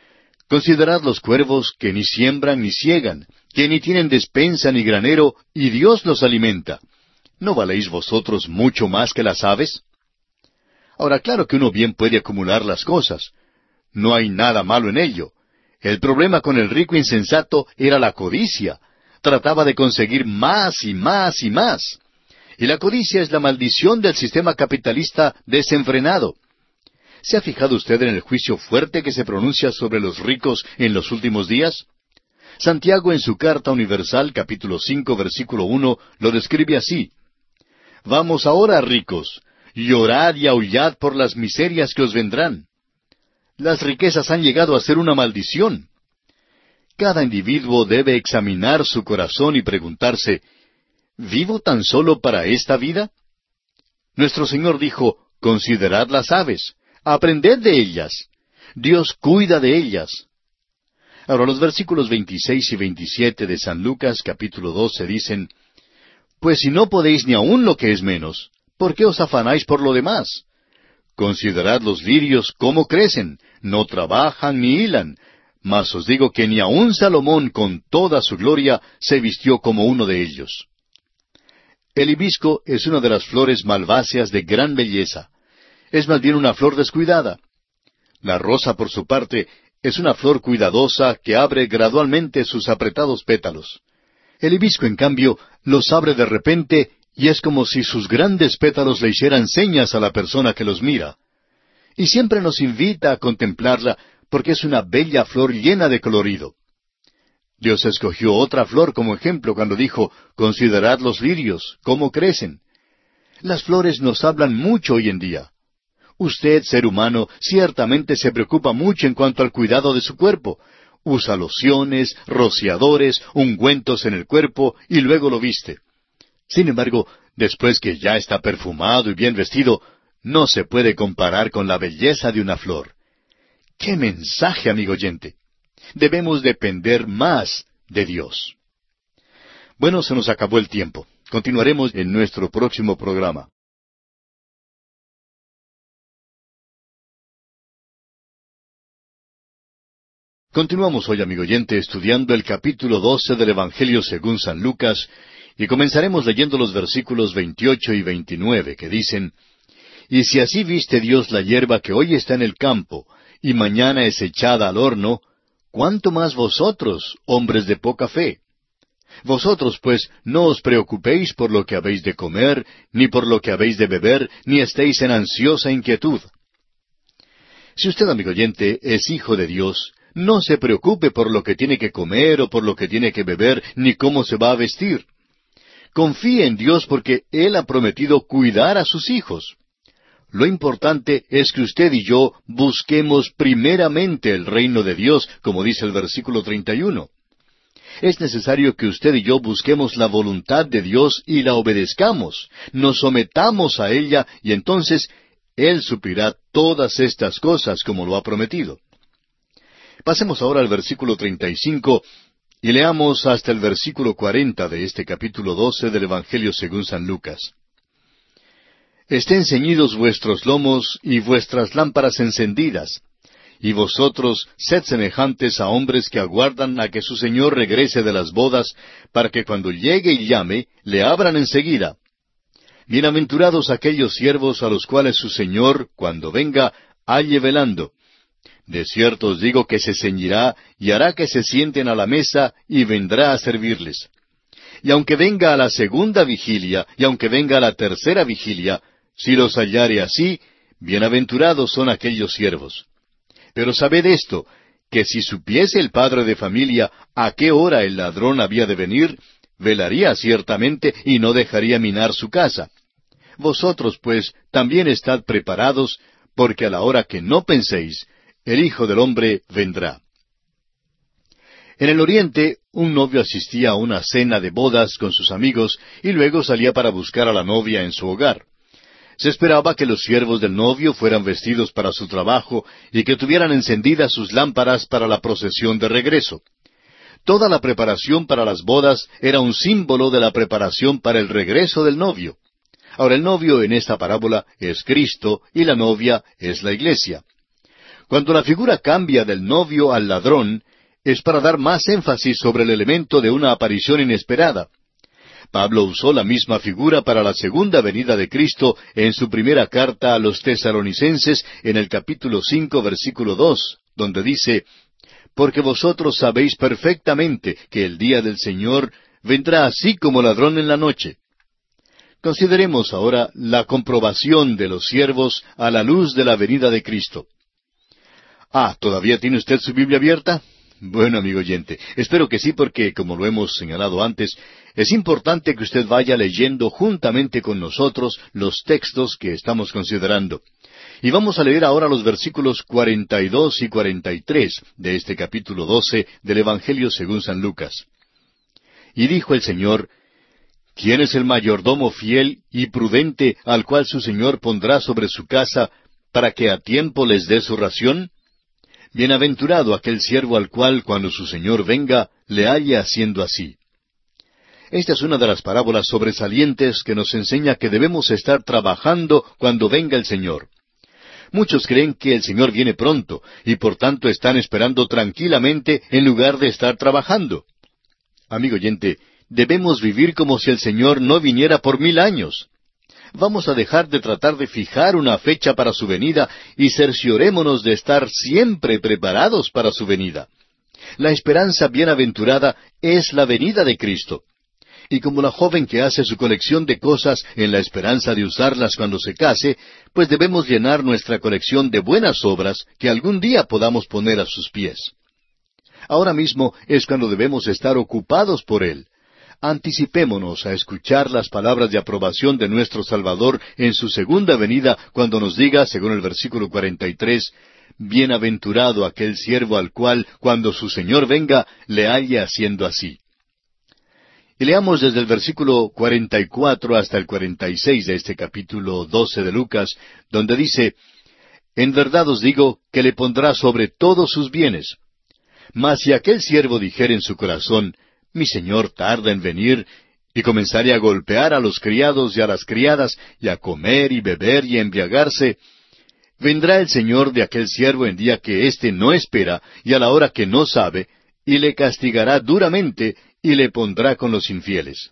Considerad los cuervos que ni siembran ni siegan, que ni tienen despensa ni granero, y Dios los alimenta. ¿No valéis vosotros mucho más que las aves? Ahora, claro que uno bien puede acumular las cosas. No hay nada malo en ello. El problema con el rico insensato era la codicia. Trataba de conseguir más y más y más. Y la codicia es la maldición del sistema capitalista desenfrenado. ¿Se ha fijado usted en el juicio fuerte que se pronuncia sobre los ricos en los últimos días? Santiago en su Carta Universal, capítulo cinco, versículo uno, lo describe así. Vamos ahora, ricos, llorad y aullad por las miserias que os vendrán. Las riquezas han llegado a ser una maldición. Cada individuo debe examinar su corazón y preguntarse, ¿vivo tan solo para esta vida? Nuestro Señor dijo, considerad las aves, aprended de ellas. Dios cuida de ellas. Ahora los versículos veintiséis y veintisiete de San Lucas capítulo doce dicen, Pues si no podéis ni aun lo que es menos, ¿por qué os afanáis por lo demás? Considerad los lirios cómo crecen, no trabajan ni hilan, mas os digo que ni aun Salomón con toda su gloria se vistió como uno de ellos. El hibisco es una de las flores malváceas de gran belleza. Es más bien una flor descuidada. La rosa, por su parte, es una flor cuidadosa que abre gradualmente sus apretados pétalos. El hibisco, en cambio, los abre de repente y es como si sus grandes pétalos le hicieran señas a la persona que los mira. Y siempre nos invita a contemplarla porque es una bella flor llena de colorido. Dios escogió otra flor como ejemplo cuando dijo, considerad los lirios, cómo crecen. Las flores nos hablan mucho hoy en día. Usted, ser humano, ciertamente se preocupa mucho en cuanto al cuidado de su cuerpo. Usa lociones, rociadores, ungüentos en el cuerpo y luego lo viste. Sin embargo, después que ya está perfumado y bien vestido, no se puede comparar con la belleza de una flor. ¡Qué mensaje, amigo oyente! Debemos depender más de Dios. Bueno, se nos acabó el tiempo. Continuaremos en nuestro próximo programa. Continuamos hoy, amigo oyente, estudiando el capítulo doce del Evangelio según San Lucas, y comenzaremos leyendo los versículos veintiocho y veintinueve, que dicen, Y si así viste Dios la hierba que hoy está en el campo, y mañana es echada al horno, ¿cuánto más vosotros, hombres de poca fe? Vosotros, pues, no os preocupéis por lo que habéis de comer, ni por lo que habéis de beber, ni estéis en ansiosa inquietud. Si usted, amigo oyente, es hijo de Dios, no se preocupe por lo que tiene que comer o por lo que tiene que beber, ni cómo se va a vestir. Confíe en Dios porque Él ha prometido cuidar a sus hijos. Lo importante es que usted y yo busquemos primeramente el reino de Dios, como dice el versículo treinta y uno. Es necesario que usted y yo busquemos la voluntad de Dios y la obedezcamos, nos sometamos a ella y entonces Él suplirá todas estas cosas como lo ha prometido. Pasemos ahora al versículo treinta y cinco y leamos hasta el versículo cuarenta de este capítulo doce del Evangelio según San Lucas. Estén ceñidos vuestros lomos y vuestras lámparas encendidas, y vosotros sed semejantes a hombres que aguardan a que su señor regrese de las bodas, para que cuando llegue y llame, le abran enseguida. Bienaventurados aquellos siervos a los cuales su señor, cuando venga, halle velando. De cierto os digo que se ceñirá y hará que se sienten a la mesa y vendrá a servirles. Y aunque venga a la segunda vigilia, y aunque venga a la tercera vigilia, si los hallare así, bienaventurados son aquellos siervos. Pero sabed esto, que si supiese el padre de familia a qué hora el ladrón había de venir, velaría ciertamente y no dejaría minar su casa. Vosotros, pues, también estad preparados, porque a la hora que no penséis, el Hijo del Hombre vendrá. En el Oriente, un novio asistía a una cena de bodas con sus amigos y luego salía para buscar a la novia en su hogar. Se esperaba que los siervos del novio fueran vestidos para su trabajo y que tuvieran encendidas sus lámparas para la procesión de regreso. Toda la preparación para las bodas era un símbolo de la preparación para el regreso del novio. Ahora, el novio en esta parábola es Cristo y la novia es la iglesia. Cuando la figura cambia del novio al ladrón, es para dar más énfasis sobre el elemento de una aparición inesperada. Pablo usó la misma figura para la segunda venida de Cristo en su primera carta a los tesalonicenses en el capítulo cinco, versículo dos, donde dice, «Porque vosotros sabéis perfectamente que el día del Señor vendrá así como ladrón en la noche». Consideremos ahora la comprobación de los siervos a la luz de la venida de Cristo. Ah, ¿todavía tiene usted su Biblia abierta? Bueno, amigo oyente, espero que sí, porque, como lo hemos señalado antes, es importante que usted vaya leyendo juntamente con nosotros los textos que estamos considerando. Y vamos a leer ahora los versículos cuarenta y dos y cuarenta y tres de este capítulo doce del Evangelio según San Lucas. Y dijo el Señor, ¿quién es el mayordomo fiel y prudente al cual su Señor pondrá sobre su casa para que a tiempo les dé su ración? Bienaventurado aquel siervo al cual, cuando su Señor venga, le halle haciendo así. Esta es una de las parábolas sobresalientes que nos enseña que debemos estar trabajando cuando venga el Señor. Muchos creen que el Señor viene pronto, y por tanto están esperando tranquilamente en lugar de estar trabajando. Amigo oyente, debemos vivir como si el Señor no viniera por mil años. Vamos a dejar de tratar de fijar una fecha para su venida y cerciorémonos de estar siempre preparados para su venida. La esperanza bienaventurada es la venida de Cristo. Y como la joven que hace su colección de cosas en la esperanza de usarlas cuando se case, pues debemos llenar nuestra colección de buenas obras que algún día podamos poner a sus pies. Ahora mismo es cuando debemos estar ocupados por Él. Anticipémonos a escuchar las palabras de aprobación de nuestro Salvador en su segunda venida, cuando nos diga, según el versículo cuarenta y tres, «Bienaventurado aquel siervo al cual, cuando su Señor venga, le halle haciendo así». Y leamos desde el versículo cuarenta y cuatro hasta el cuarenta y seis de este capítulo doce de Lucas, donde dice, «En verdad os digo que le pondrá sobre todos sus bienes. Mas si aquel siervo dijere en su corazón, mi señor tarda en venir, y comenzare a golpear a los criados y a las criadas, y a comer y beber y a embriagarse, vendrá el señor de aquel siervo en día que éste no espera, y a la hora que no sabe, y le castigará duramente, y le pondrá con los infieles».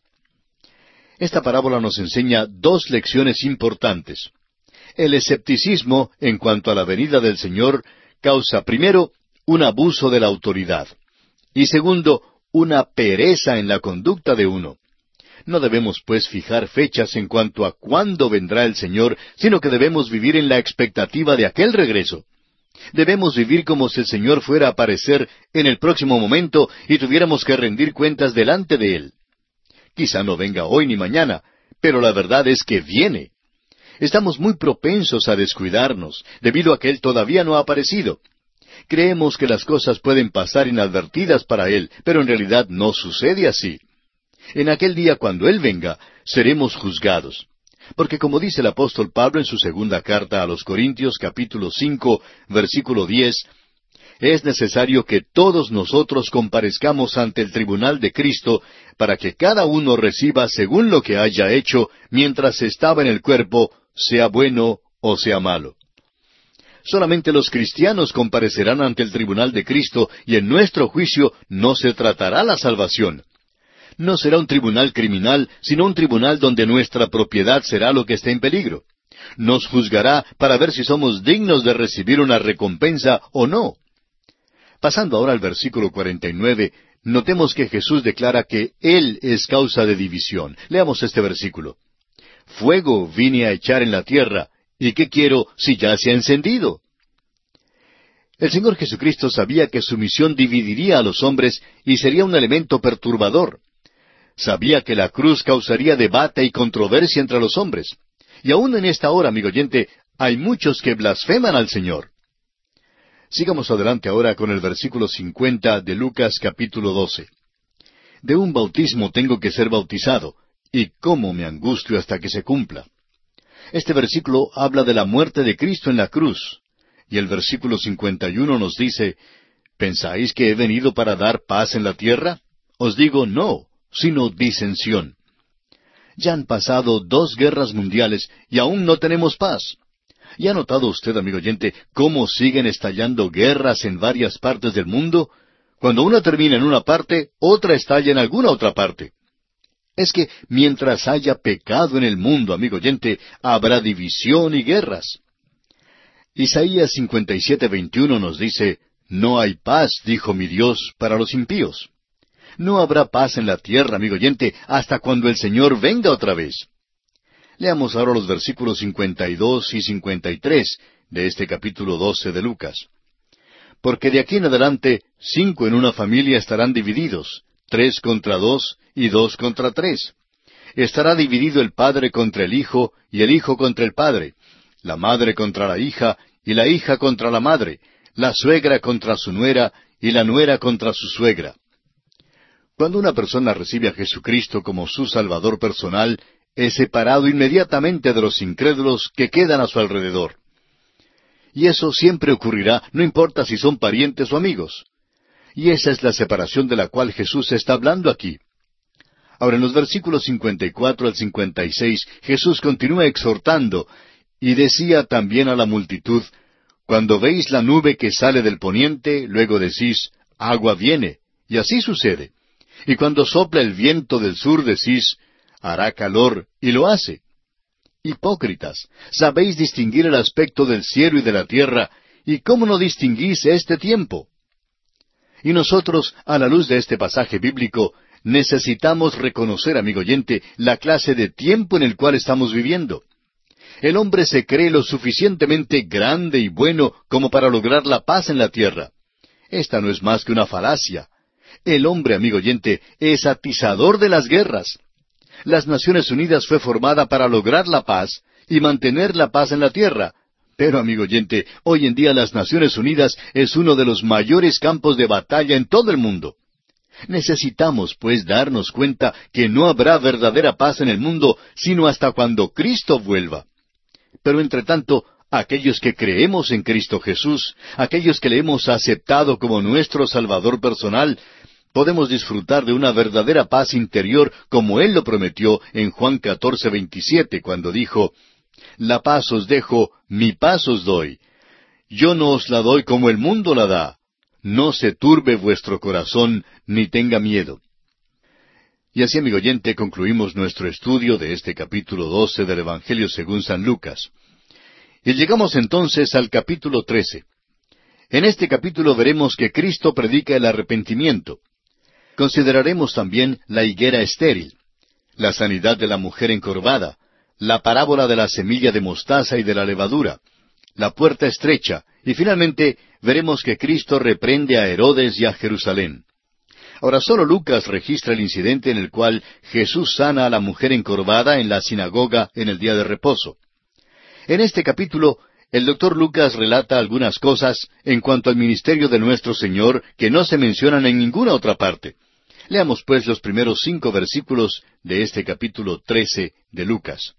Esta parábola nos enseña dos lecciones importantes. El escepticismo en cuanto a la venida del Señor causa, primero, un abuso de la autoridad, y segundo, una pereza en la conducta de uno. No debemos, pues, fijar fechas en cuanto a cuándo vendrá el Señor, sino que debemos vivir en la expectativa de aquel regreso. Debemos vivir como si el Señor fuera a aparecer en el próximo momento y tuviéramos que rendir cuentas delante de Él. Quizá no venga hoy ni mañana, pero la verdad es que viene. Estamos muy propensos a descuidarnos, debido a que Él todavía no ha aparecido. Creemos que las cosas pueden pasar inadvertidas para Él, pero en realidad no sucede así. En aquel día, cuando Él venga, seremos juzgados. Porque como dice el apóstol Pablo en su segunda carta a los Corintios, capítulo cinco, versículo diez, es necesario que todos nosotros comparezcamos ante el tribunal de Cristo, para que cada uno reciba según lo que haya hecho mientras estaba en el cuerpo, sea bueno o sea malo. Solamente los cristianos comparecerán ante el tribunal de Cristo, y en nuestro juicio no se tratará la salvación. No será un tribunal criminal, sino un tribunal donde nuestra propiedad será lo que esté en peligro. Nos juzgará para ver si somos dignos de recibir una recompensa o no. Pasando ahora al versículo cuarenta y nueve, notemos que Jesús declara que Él es causa de división. Leamos este versículo. «Fuego vine a echar en la tierra, ¿y qué quiero si ya se ha encendido?» El Señor Jesucristo sabía que su misión dividiría a los hombres y sería un elemento perturbador. Sabía que la cruz causaría debate y controversia entre los hombres. Y aún en esta hora, amigo oyente, hay muchos que blasfeman al Señor. Sigamos adelante ahora con el versículo cincuenta de Lucas capítulo doce. «De un bautismo tengo que ser bautizado, y cómo me angustio hasta que se cumpla». Este versículo habla de la muerte de Cristo en la cruz. Y el versículo cincuenta y uno nos dice, ¿pensáis que he venido para dar paz en la tierra? Os digo no, sino disensión. Ya han pasado dos guerras mundiales y aún no tenemos paz. ¿Y ha notado usted, amigo oyente, cómo siguen estallando guerras en varias partes del mundo? Cuando una termina en una parte, otra estalla en alguna otra parte. Es que mientras haya pecado en el mundo, amigo oyente, habrá división y guerras. Isaías cincuenta y siete, veintiuno nos dice, «No hay paz, dijo mi Dios, para los impíos». No habrá paz en la tierra, amigo oyente, hasta cuando el Señor venga otra vez. Leamos ahora los versículos cincuenta y dos y cincuenta y tres de este capítulo doce de Lucas. Porque de aquí en adelante, cinco en una familia estarán divididos, tres contra dos y dos contra tres. Estará dividido el padre contra el hijo y el hijo contra el padre, la madre contra la hija y la hija contra la madre, la suegra contra su nuera y la nuera contra su suegra. Cuando una persona recibe a Jesucristo como su Salvador personal, es separado inmediatamente de los incrédulos que quedan a su alrededor. Y eso siempre ocurrirá, no importa si son parientes o amigos. Y esa es la separación de la cual Jesús está hablando aquí. Ahora, en los versículos cincuenta y cuatro al cincuenta y seis, Jesús continúa exhortando, y decía también a la multitud, «Cuando veis la nube que sale del poniente, luego decís, agua viene», y así sucede. Y cuando sopla el viento del sur, decís, hará calor, y lo hace. Hipócritas, sabéis distinguir el aspecto del cielo y de la tierra, ¿y cómo no distinguís este tiempo? Y nosotros, a la luz de este pasaje bíblico, necesitamos reconocer, amigo oyente, la clase de tiempo en el cual estamos viviendo. El hombre se cree lo suficientemente grande y bueno como para lograr la paz en la tierra. Esta no es más que una falacia. El hombre, amigo oyente, es atizador de las guerras. Las Naciones Unidas fue formada para lograr la paz y mantener la paz en la tierra. Pero, amigo oyente, hoy en día las Naciones Unidas es uno de los mayores campos de batalla en todo el mundo. Necesitamos, pues, darnos cuenta que no habrá verdadera paz en el mundo sino hasta cuando Cristo vuelva. Pero, entre tanto, aquellos que creemos en Cristo Jesús, aquellos que le hemos aceptado como nuestro Salvador personal, podemos disfrutar de una verdadera paz interior como Él lo prometió en Juan catorce, veintisiete, cuando dijo, «La paz os dejo, mi paz os doy. Yo no os la doy como el mundo la da. No se turbe vuestro corazón, ni tenga miedo». Y así, amigo oyente, concluimos nuestro estudio de este capítulo doce del Evangelio según San Lucas. Y llegamos entonces al capítulo trece. En este capítulo veremos que Cristo predica el arrepentimiento. Consideraremos también la higuera estéril, la sanidad de la mujer encorvada, la parábola de la semilla de mostaza y de la levadura, la puerta estrecha, y finalmente veremos que Cristo reprende a Herodes y a Jerusalén. Ahora, solo Lucas registra el incidente en el cual Jesús sana a la mujer encorvada en la sinagoga en el día de reposo. En este capítulo, el doctor Lucas relata algunas cosas en cuanto al ministerio de nuestro Señor que no se mencionan en ninguna otra parte. Leamos pues los primeros cinco versículos de este capítulo trece de Lucas.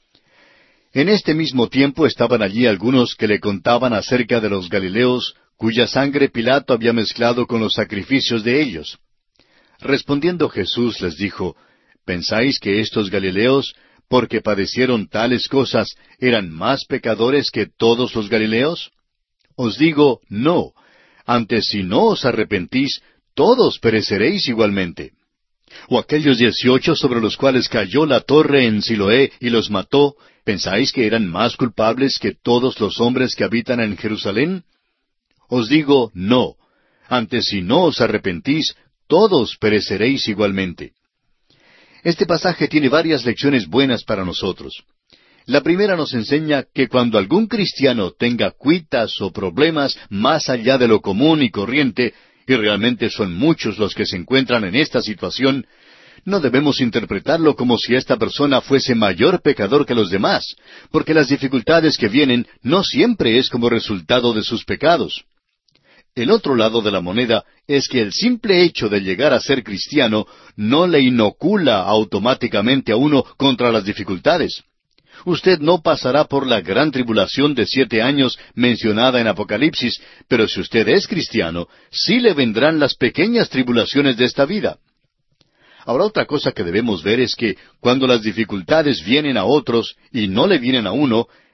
En este mismo tiempo estaban allí algunos que le contaban acerca de los Galileos, cuya sangre Pilato había mezclado con los sacrificios de ellos. Respondiendo Jesús les dijo, ¿pensáis que estos Galileos, porque padecieron tales cosas, eran más pecadores que todos los Galileos? Os digo, no. Antes, si no os arrepentís, todos pereceréis igualmente. ¿O aquellos dieciocho sobre los cuales cayó la torre en Siloé y los mató, pensáis que eran más culpables que todos los hombres que habitan en Jerusalén? Os digo, no. Antes, si no os arrepentís, todos pereceréis igualmente. Este pasaje tiene varias lecciones buenas para nosotros. La primera nos enseña que cuando algún cristiano tenga cuitas o problemas más allá de lo común y corriente, y realmente son muchos los que se encuentran en esta situación, no debemos interpretarlo como si esta persona fuese mayor pecador que los demás, porque las dificultades que vienen no siempre es como resultado de sus pecados. El otro lado de la moneda es que el simple hecho de llegar a ser cristiano no le inocula automáticamente a uno contra las dificultades. Usted no pasará por la gran tribulación de siete años mencionada en Apocalipsis, pero si usted es cristiano, sí le vendrán las pequeñas tribulaciones de esta vida. Ahora, otra cosa que debemos ver es que cuando las dificultades vienen a otros y no le vienen a uno,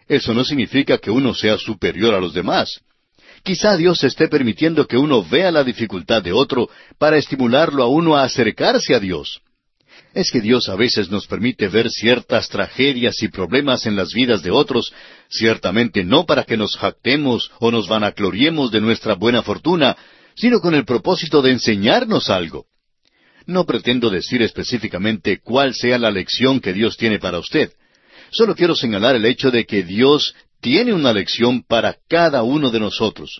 eso no significa que uno sea superior a los demás. Quizá Dios esté permitiendo que uno vea la dificultad de otro para estimularlo a uno a acercarse a Dios. Es que Dios a veces nos permite ver ciertas tragedias y problemas en las vidas de otros, ciertamente no para que nos jactemos o nos vanagloriemos de nuestra buena fortuna, sino con el propósito de enseñarnos algo. No pretendo decir específicamente cuál sea la lección que Dios tiene para usted. Solo quiero señalar el hecho de que Dios tiene una lección para cada uno de nosotros.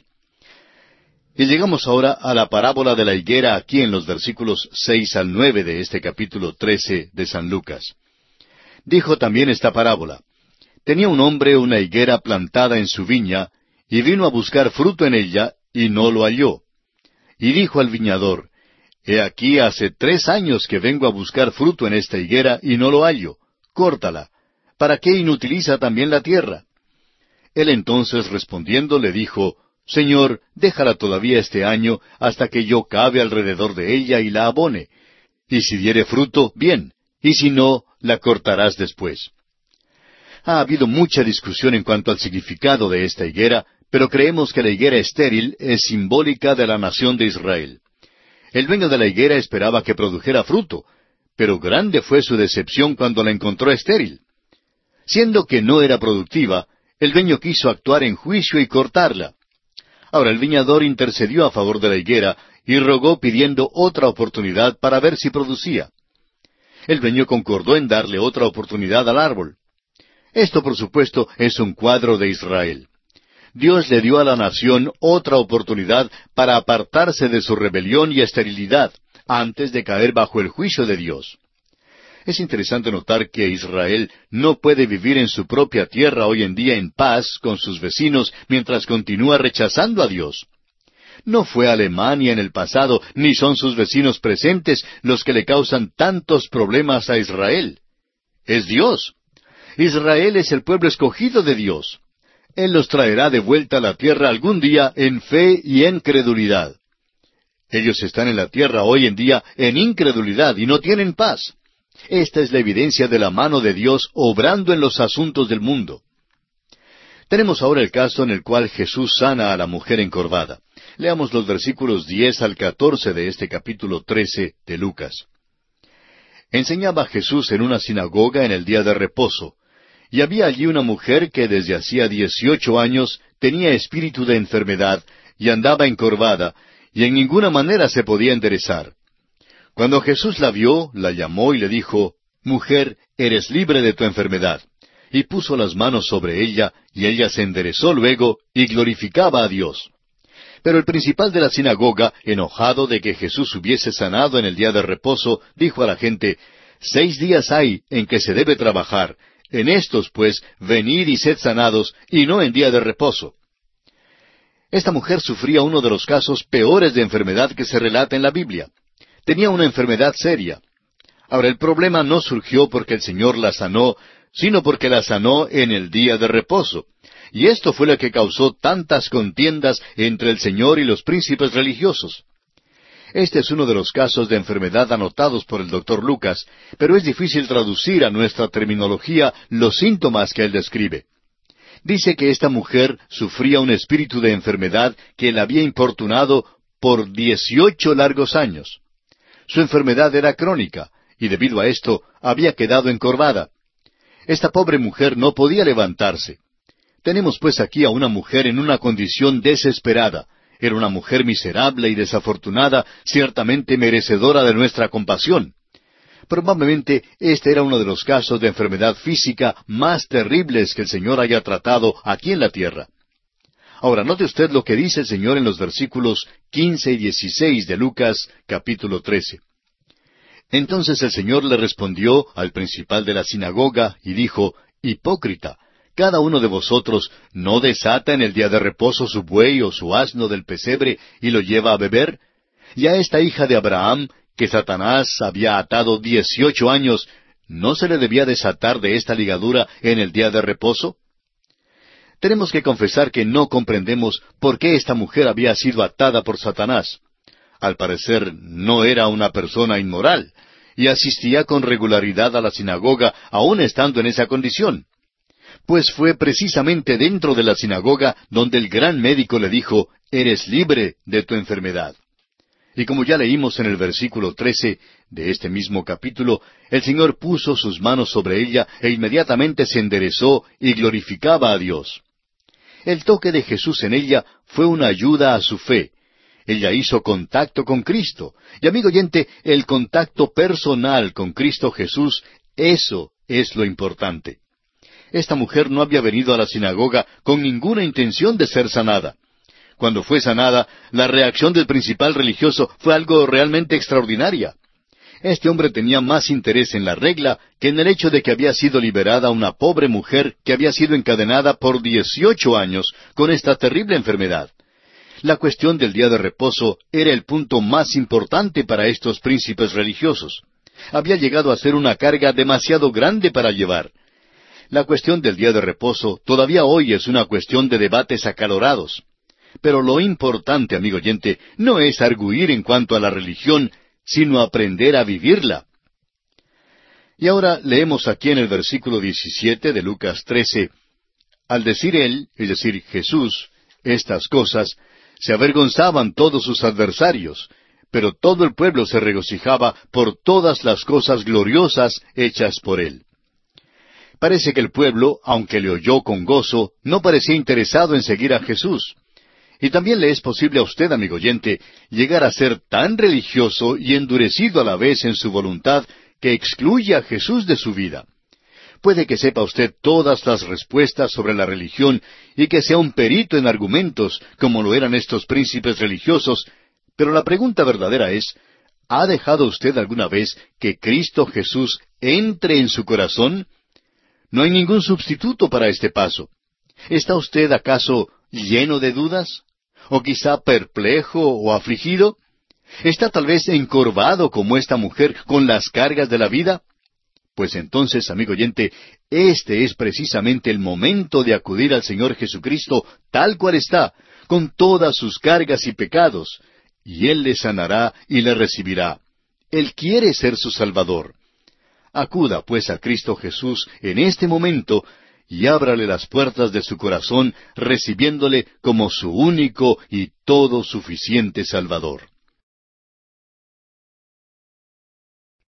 Y llegamos ahora a la parábola de la higuera aquí en los versículos seis al nueve de este capítulo trece de San Lucas. Dijo también esta parábola: Tenía un hombre una higuera plantada en su viña, y vino a buscar fruto en ella, y no lo halló. Y dijo al viñador: He aquí hace tres años que vengo a buscar fruto en esta higuera, y no lo hallo. Córtala. ¿Para qué inutiliza también la tierra? Él entonces respondiendo le dijo: Señor, déjala todavía este año, hasta que yo cabe alrededor de ella y la abone. Y si diere fruto, bien, y si no, la cortarás después. Ha habido mucha discusión en cuanto al significado de esta higuera, pero creemos que la higuera estéril es simbólica de la nación de Israel. El dueño de la higuera esperaba que produjera fruto, pero grande fue su decepción cuando la encontró estéril. Siendo que no era productiva, el dueño quiso actuar en juicio y cortarla. Ahora el viñador intercedió a favor de la higuera y rogó pidiendo otra oportunidad para ver si producía. El dueño concordó en darle otra oportunidad al árbol. Esto, por supuesto, es un cuadro de Israel. Dios le dio a la nación otra oportunidad para apartarse de su rebelión y esterilidad, antes de caer bajo el juicio de Dios. Es interesante notar que Israel no puede vivir en su propia tierra hoy en día en paz con sus vecinos mientras continúa rechazando a Dios. No fue Alemania en el pasado, ni son sus vecinos presentes los que le causan tantos problemas a Israel. Es Dios. Israel es el pueblo escogido de Dios. Él los traerá de vuelta a la tierra algún día en fe y en credulidad. Ellos están en la tierra hoy en día en incredulidad y no tienen paz. Esta es la evidencia de la mano de Dios obrando en los asuntos del mundo. Tenemos ahora el caso en el cual Jesús sana a la mujer encorvada. Leamos los versículos diez al catorce de este capítulo trece de Lucas. Enseñaba Jesús en una sinagoga en el día de reposo, y había allí una mujer que desde hacía dieciocho años tenía espíritu de enfermedad, y andaba encorvada, y en ninguna manera se podía enderezar. Cuando Jesús la vio, la llamó y le dijo: Mujer, eres libre de tu enfermedad. Y puso las manos sobre ella, y ella se enderezó luego, y glorificaba a Dios. Pero el principal de la sinagoga, enojado de que Jesús hubiese sanado en el día de reposo, dijo a la gente: Seis días hay en que se debe trabajar. En estos, pues, venid y sed sanados, y no en día de reposo. Esta mujer sufría uno de los casos peores de enfermedad que se relata en la Biblia. Tenía una enfermedad seria. Ahora, el problema no surgió porque el Señor la sanó, sino porque la sanó en el día de reposo. Y esto fue lo que causó tantas contiendas entre el Señor y los príncipes religiosos. Este es uno de los casos de enfermedad anotados por el doctor Lucas, pero es difícil traducir a nuestra terminología los síntomas que él describe. Dice que esta mujer sufría un espíritu de enfermedad que la había importunado por dieciocho largos años. Su enfermedad era crónica, y debido a esto había quedado encorvada. Esta pobre mujer no podía levantarse. Tenemos pues aquí a una mujer en una condición desesperada. Era una mujer miserable y desafortunada, ciertamente merecedora de nuestra compasión. Probablemente este era uno de los casos de enfermedad física más terribles que el Señor haya tratado aquí en la tierra. Ahora, note usted lo que dice el Señor en los versículos quince y dieciséis de Lucas, capítulo trece. Entonces el Señor le respondió al principal de la sinagoga y dijo: Hipócrita, cada uno de vosotros no desata en el día de reposo su buey o su asno del pesebre y lo lleva a beber. Y a esta hija de Abraham, que Satanás había atado dieciocho años, ¿no se le debía desatar de esta ligadura en el día de reposo? Tenemos que confesar que no comprendemos por qué esta mujer había sido atada por Satanás. Al parecer no era una persona inmoral, y asistía con regularidad a la sinagoga aun estando en esa condición. pues fue precisamente dentro de la sinagoga donde el gran médico le dijo, «Eres libre de tu enfermedad». Y como ya leímos en el versículo trece de este mismo capítulo, el Señor puso sus manos sobre ella e inmediatamente se enderezó y glorificaba a Dios. El toque de Jesús en ella fue una ayuda a su fe. Ella hizo contacto con Cristo. Y amigo oyente, el contacto personal con Cristo Jesús, eso es lo importante. Esta mujer no había venido a la sinagoga con ninguna intención de ser sanada. Cuando fue sanada, la reacción del principal religioso fue algo realmente extraordinaria. Este hombre tenía más interés en la regla que en el hecho de que había sido liberada una pobre mujer que había sido encadenada por dieciocho años con esta terrible enfermedad. La cuestión del día de reposo era el punto más importante para estos príncipes religiosos. Había llegado a ser una carga demasiado grande para llevar. La cuestión del día de reposo todavía hoy es una cuestión de debates acalorados. Pero lo importante, amigo oyente, no es argüir en cuanto a la religión, sino aprender a vivirla. Y ahora leemos aquí en el versículo diecisiete de Lucas trece, al decir él, es decir, Jesús, estas cosas, se avergonzaban todos sus adversarios, pero todo el pueblo se regocijaba por todas las cosas gloriosas hechas por él. Parece que el pueblo, aunque le oyó con gozo, no parecía interesado en seguir a Jesús. Y también le es posible a usted, amigo oyente, llegar a ser tan religioso y endurecido a la vez en su voluntad que excluye a Jesús de su vida. Puede que sepa usted todas las respuestas sobre la religión y que sea un perito en argumentos, como lo eran estos príncipes religiosos, pero la pregunta verdadera es, ¿ha dejado usted alguna vez que Cristo Jesús entre en su corazón? No hay ningún sustituto para este paso. ¿Está usted acaso lleno de dudas? ¿O quizá perplejo o afligido? ¿Está tal vez encorvado como esta mujer con las cargas de la vida? Pues entonces, amigo oyente, este es precisamente el momento de acudir al Señor Jesucristo tal cual está, con todas sus cargas y pecados, y Él le sanará y le recibirá. Él quiere ser su Salvador. Acuda pues a Cristo Jesús en este momento y ábrale las puertas de su corazón, recibiéndole como su único y todo suficiente Salvador.